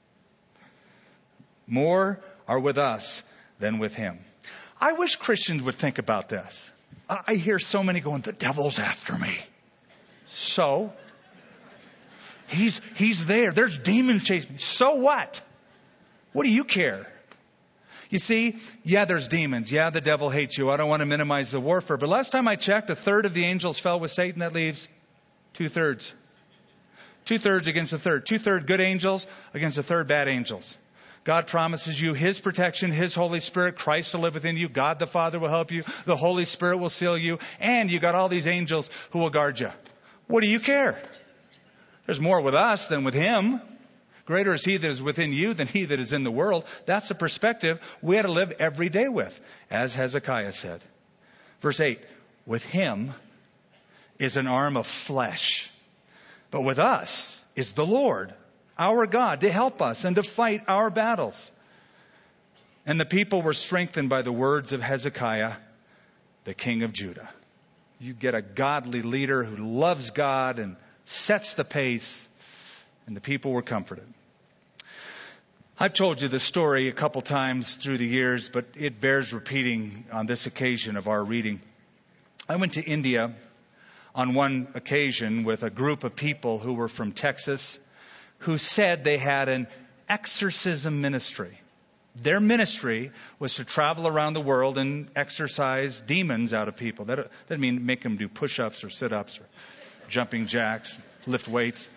More are with us than with him. I wish Christians would think about this. I hear so many going, the devil's after me. So? He's, he's there. There's demons chasing me. So what? What do you care? You see, yeah, there's demons. Yeah, the devil hates you. I don't want to minimize the warfare. But last time I checked, a third of the angels fell with Satan. That leaves two thirds. Two thirds against a third. Two third good angels against a third bad angels. God promises you His protection, His Holy Spirit, Christ will live within you. God the Father will help you. The Holy Spirit will seal you. And you got all these angels who will guard you. What do you care? There's more with us than with Him. Greater is He that is within you than he that is in the world. That's the perspective we had to live every day with, as Hezekiah said. Verse eight, with Him is an arm of flesh, but with us is the Lord, our God, to help us and to fight our battles. And the people were strengthened by the words of Hezekiah, the king of Judah. You get a godly leader who loves God and sets the pace, and the people were comforted. I've told you this story a couple times through the years, but it bears repeating on this occasion of our reading. I went to India on one occasion with a group of people who were from Texas who said they had an exorcism ministry. Their ministry was to travel around the world and exorcise demons out of people. That doesn't mean make them do push-ups or sit-ups or jumping jacks, lift weights.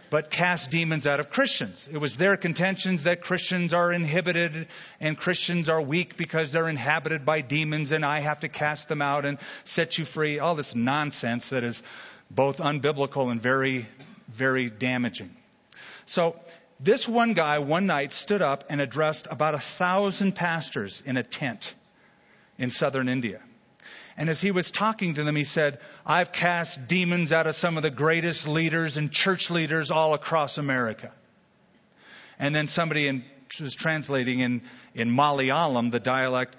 but cast demons out of Christians. It was their contentions that Christians are inhibited and Christians are weak because they're inhabited by demons and I have to cast them out and set you free. All this nonsense that is both unbiblical and very, very damaging. So this one guy one night stood up and addressed about a thousand pastors in a tent in southern India. And as he was talking to them, he said, I've cast demons out of some of the greatest leaders and church leaders all across America. And then somebody in, was translating in, in Malayalam, the dialect,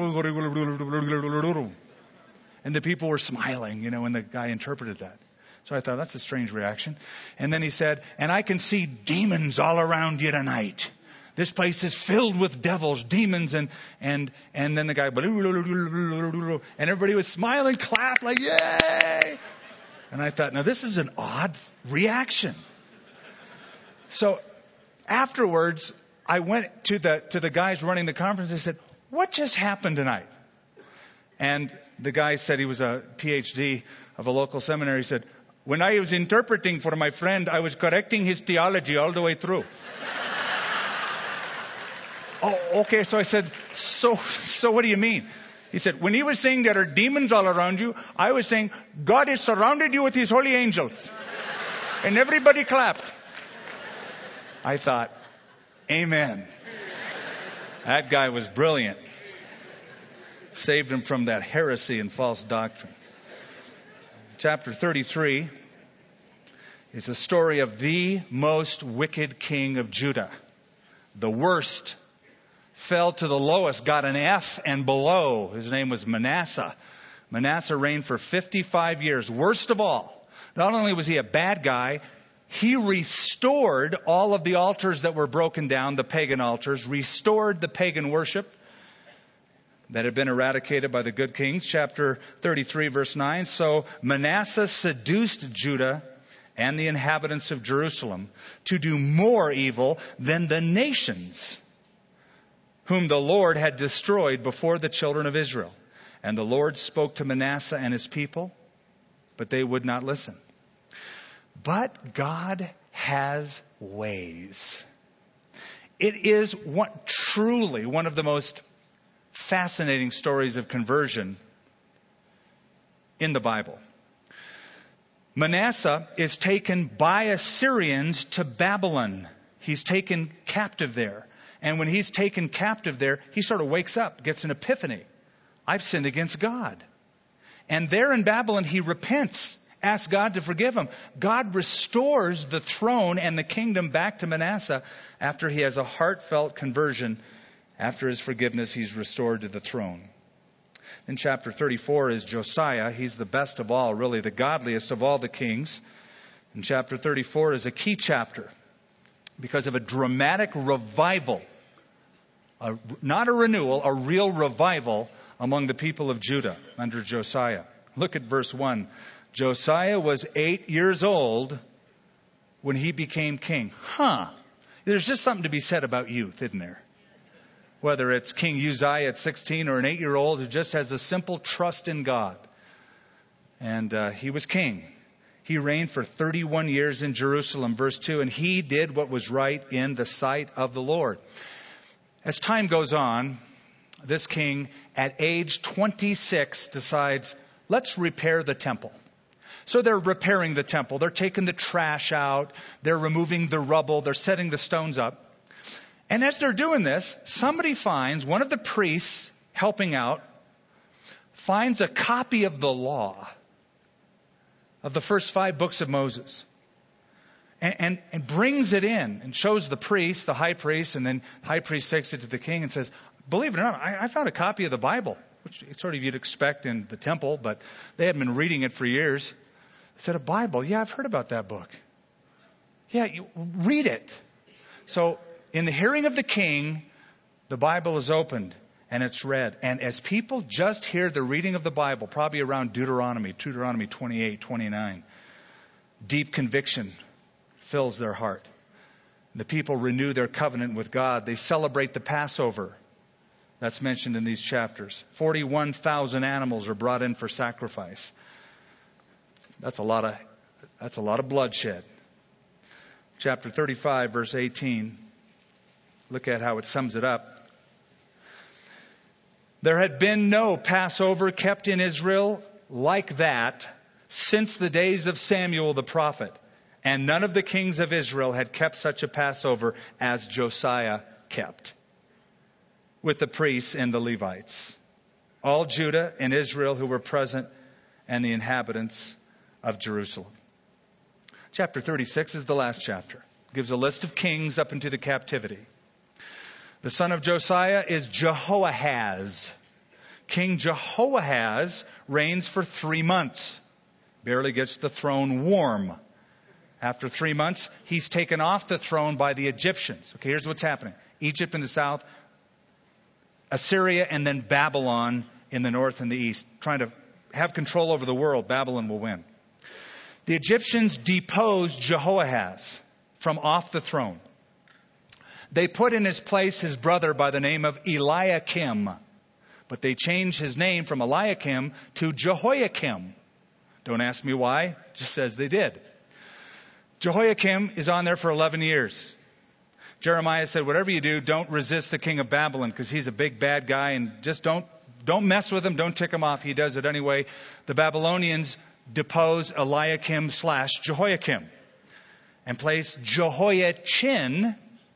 and the people were smiling, you know, when the guy interpreted that. So I thought, that's a strange reaction. And then he said, and I can see demons all around you tonight. This place is filled with devils, demons, and and and then the guy, and everybody would smile and clap like, yay! And I thought, now this is an odd reaction. So afterwards, I went to the to the guys running the conference. I said, what just happened tonight? And the guy said, he was a P H D of a local seminary. He said, when I was interpreting for my friend, I was correcting his theology all the way through. Oh, okay. So I said, so, so what do you mean? He said, when he was saying there are demons all around you, I was saying, God has surrounded you with his holy angels. And everybody clapped. I thought, amen. That guy was brilliant. Saved him from that heresy and false doctrine. Chapter thirty-three is a story of the most wicked king of Judah. The worst fell to the lowest, got an F and below. His name was Manasseh. Manasseh reigned for fifty-five years. Worst of all, not only was he a bad guy, he restored all of the altars that were broken down, the pagan altars, restored the pagan worship that had been eradicated by the good kings. Chapter thirty-three, verse nine. So Manasseh seduced Judah and the inhabitants of Jerusalem to do more evil than the nations whom the Lord had destroyed before the children of Israel. And the Lord spoke to Manasseh and his people, but they would not listen. But God has ways. It is one, truly one of the most fascinating stories of conversion in the Bible. Manasseh is taken by Assyrians to Babylon. He's taken captive there. And when he's taken captive there, he sort of wakes up, gets an epiphany. I've sinned against God. And there in Babylon, he repents, asks God to forgive him. God restores the throne and the kingdom back to Manasseh after he has a heartfelt conversion. After his forgiveness, he's restored to the throne. In chapter thirty-four is Josiah. He's the best of all, really the godliest of all the kings. And chapter thirty-four is a key chapter because of a dramatic revival. A, not a renewal, a real revival among the people of Judah under Josiah. Look at verse one. Josiah was eight years old when he became king. Huh. There's just something to be said about youth, isn't there? Whether it's King Uzziah at sixteen or an eight-year-old who just has a simple trust in God. And uh, he was king. He reigned for thirty-one years in Jerusalem, verse two, and he did what was right in the sight of the Lord. As time goes on, this king, at age twenty-six, decides, let's repair the temple. So they're repairing the temple. They're taking the trash out. They're removing the rubble. They're setting the stones up. And as they're doing this, somebody finds, one of the priests helping out, finds a copy of the law of the first five books of Moses. And, and, and brings it in and shows the priest, the high priest, and then high priest takes it to the king and says, believe it or not, I, I found a copy of the Bible, which sort of you'd expect in the temple, but they had been reading it for years. I said, a Bible? Yeah, I've heard about that book. Yeah, you, read it. So in the hearing of the king, the Bible is opened and it's read. And as people just hear the reading of the Bible, probably around Deuteronomy, Deuteronomy twenty-eight, twenty-nine, deep conviction fills their heart. The people renew their covenant with God. They celebrate the Passover. That's mentioned in these chapters. forty-one thousand animals are brought in for sacrifice. That's a lot of, that's a lot of bloodshed. chapter thirty-five, verse eighteen. Look at how it sums it up. There had been no Passover kept in Israel like that since the days of Samuel the prophet. And none of the kings of Israel had kept such a Passover as Josiah kept, with the priests and the Levites, all Judah and Israel who were present, and the inhabitants of Jerusalem. Chapter thirty-six is the last chapter. It gives a list of kings up into the captivity. The son of Josiah is Jehoahaz. King Jehoahaz reigns for three months. Barely gets the throne warm. After three months, he's taken off the throne by the Egyptians. Okay, here's what's happening. Egypt in the south, Assyria, and then Babylon in the north and the east. Trying to have control over the world. Babylon will win. The Egyptians deposed Jehoahaz from off the throne. They put in his place his brother by the name of Eliakim. But they changed his name from Eliakim to Jehoiakim. Don't ask me why. It just says they did. Jehoiakim is on there for eleven years. Jeremiah said, whatever you do, don't resist the king of Babylon because he's a big bad guy, and just don't don't mess with him. Don't tick him off. He does it anyway. The Babylonians depose Eliakim slash Jehoiakim and place Jehoiachin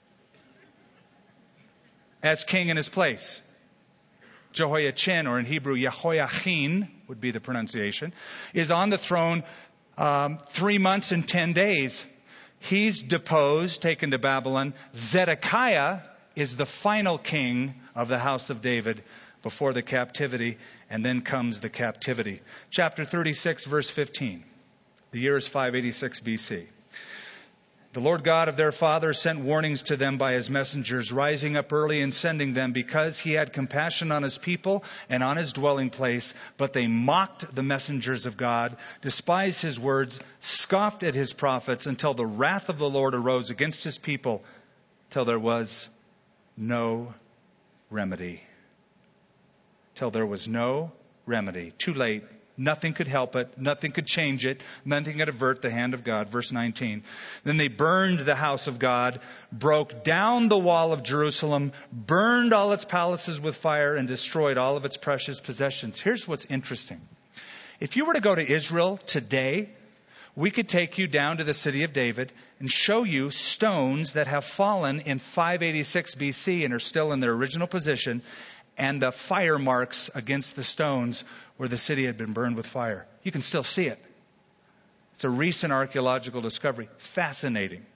as king in his place. Jehoiachin, or in Hebrew, Yehoiachin would be the pronunciation, is on the throne um, three months and ten days. He's deposed, taken to Babylon. Zedekiah is the final king of the house of David before the captivity, and then comes the captivity. Chapter thirty-six, verse fifteen. The year is five eighty-six B C. The Lord God of their fathers sent warnings to them by his messengers, rising up early and sending them, because he had compassion on his people and on his dwelling place. But they mocked the messengers of God, despised his words, scoffed at his prophets, until the wrath of the Lord arose against his people, till there was no remedy. Till there was no remedy. Too late. Nothing could help it. Nothing could change it. Nothing could avert the hand of God. Verse nineteen. Then they burned the house of God, broke down the wall of Jerusalem, burned all its palaces with fire, and destroyed all of its precious possessions. Here's what's interesting. If you were to go to Israel today, we could take you down to the city of David and show you stones that have fallen in five eighty-six B C and are still in their original position, and the fire marks against the stones where the city had been burned with fire. You can still see it. It's a recent archaeological discovery. Fascinating.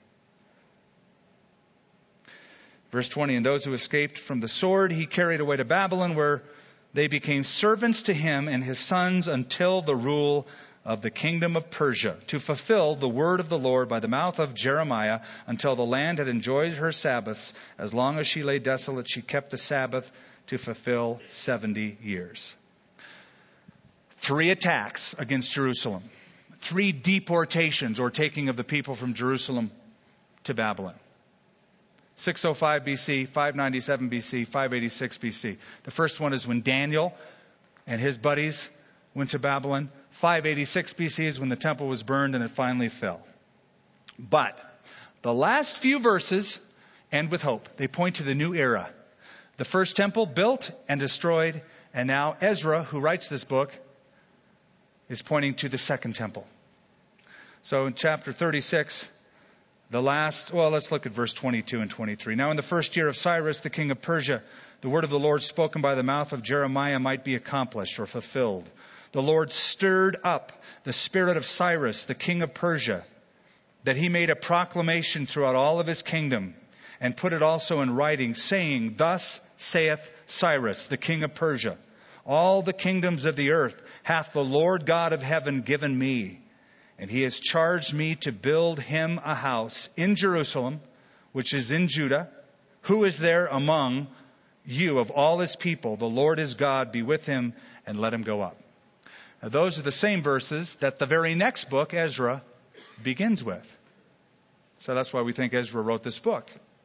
Verse twenty, and those who escaped from the sword he carried away to Babylon, where they became servants to him and his sons until the rule of the kingdom of Persia, to fulfill the word of the Lord by the mouth of Jeremiah, until the land had enjoyed her Sabbaths. As long as she lay desolate, she kept the Sabbath to fulfill seventy years. Three attacks against Jerusalem. Three deportations, or taking of the people from Jerusalem to Babylon. six oh five B C, five ninety-seven B C, five eighty-six B C. The first one is when Daniel and his buddies went to Babylon. five eighty-six B C is when the temple was burned and it finally fell. But the last few verses end with hope. They point to the new era. The first temple built and destroyed, and now Ezra, who writes this book, is pointing to the second temple. So in chapter thirty-six, the last, well, let's look at verse twenty-two and twenty-three. Now in the first year of Cyrus, the king of Persia, the word of the Lord spoken by the mouth of Jeremiah might be accomplished or fulfilled. The Lord stirred up the spirit of Cyrus, the king of Persia, that he made a proclamation throughout all of his kingdom, and put it also in writing, saying, Thus saith Cyrus, the king of Persia, all the kingdoms of the earth hath the Lord God of heaven given me, and he has charged me to build him a house in Jerusalem, which is in Judah. Who is there among you of all his people? The Lord his God be with him, and let him go up. Now, those are the same verses that the very next book, Ezra, begins with. So that's why we think Ezra wrote this book.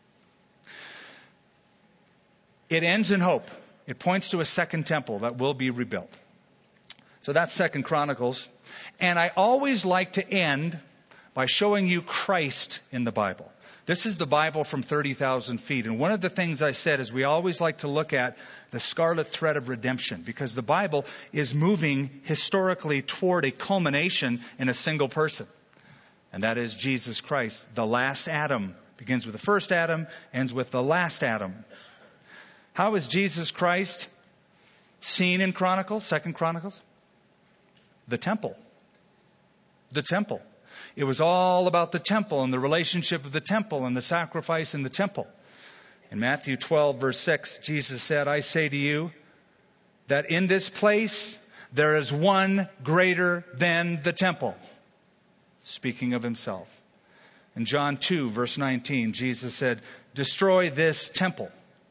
It ends in hope. It points to a second temple that will be rebuilt. So that's Second Chronicles. And I always like to end by showing you Christ in the Bible. This is the Bible from thirty thousand feet. And one of the things I said is we always like to look at the scarlet thread of redemption, because the Bible is moving historically toward a culmination in a single person. And that is Jesus Christ, the last Adam. Begins with the first Adam, ends with the last Adam. How is Jesus Christ seen in Chronicles, Second Chronicles? The temple. The temple. It was all about the temple and the relationship of the temple and the sacrifice in the temple. In Matthew twelve, verse six, Jesus said, I say to you that in this place there is one greater than the temple. Speaking of himself. In John two, verse nineteen, Jesus said, destroy this temple,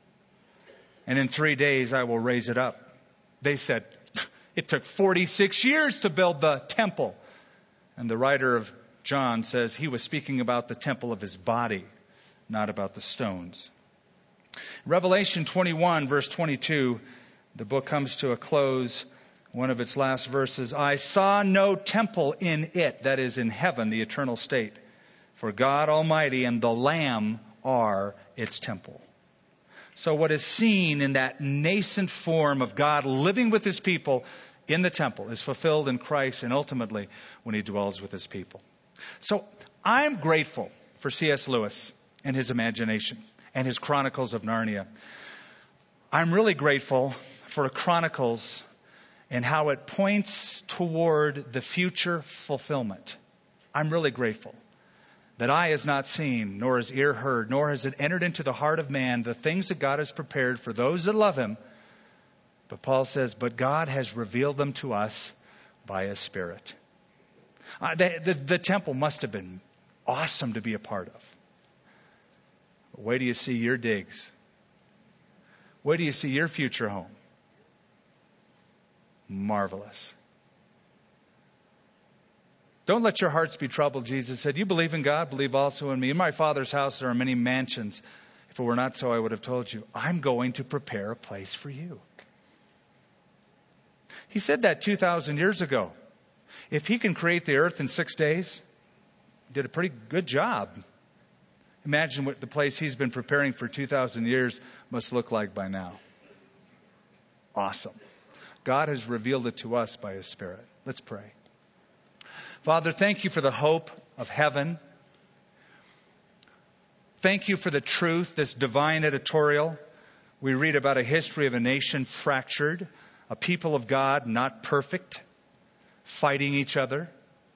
and in three days I will raise it up. They said, it took forty-six years to build the temple. And the writer of John says he was speaking about the temple of his body, not about the stones. Revelation twenty-one, verse twenty-two, the book comes to a close. One of its last verses, I saw no temple in it, that is in heaven, the eternal state. For God Almighty and the Lamb are its temple. So what is seen in that nascent form of God living with his people in the temple is fulfilled in Christ and ultimately when he dwells with his people. So I'm grateful for C S Lewis and his imagination and his Chronicles of Narnia. I'm really grateful for Chronicles and how it points toward the future fulfillment. I'm really grateful that eye has not seen, nor has ear heard, nor has it entered into the heart of man the things that God has prepared for those that love him. But Paul says, but God has revealed them to us by his Spirit. Uh, the, the, the temple must have been awesome to be a part of. But wait till you see your digs. Wait till you see your future home. Marvelous. Don't let your hearts be troubled, Jesus said. You believe in God, believe also in me. In my Father's house there are many mansions. If it were not so, I would have told you. I'm going to prepare a place for you. He said that two thousand years ago. If he can create the earth in six days, he did a pretty good job. Imagine what the place he's been preparing for two thousand years must look like by now. Awesome. God has revealed it to us by his Spirit. Let's pray. Father, thank you for the hope of heaven. Thank you for the truth, this divine editorial. We read about a history of a nation fractured, a people of God not perfect, fighting each other,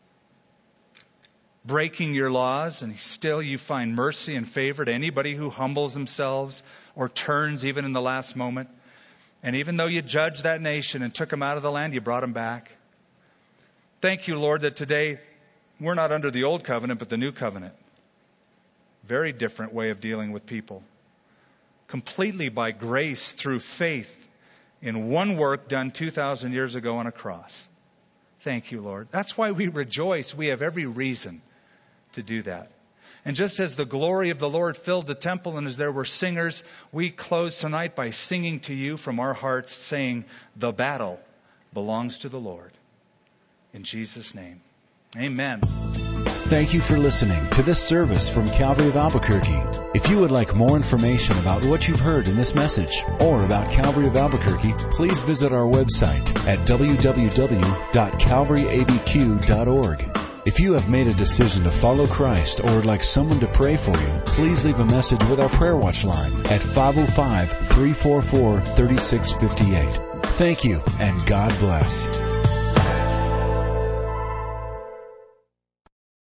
breaking your laws, and still you find mercy and favor to anybody who humbles themselves or turns even in the last moment. And even though you judged that nation and took them out of the land, you brought them back. Thank you, Lord, that today we're not under the old covenant, but the new covenant. Very different way of dealing with people. Completely by grace through faith in one work done two thousand years ago on a cross. Thank you, Lord. That's why we rejoice. We have every reason to do that. And just as the glory of the Lord filled the temple and as there were singers, we close tonight by singing to you from our hearts, saying, the battle belongs to the Lord. In Jesus' name, amen. Thank you for listening to this service from Calvary of Albuquerque. If you would like more information about what you've heard in this message or about Calvary of Albuquerque, please visit our website at w w w dot calvary a b q dot org. If you have made a decision to follow Christ or would like someone to pray for you, please leave a message with our Prayer Watch line at five oh five, three four four, three six five eight. Thank you, and God bless.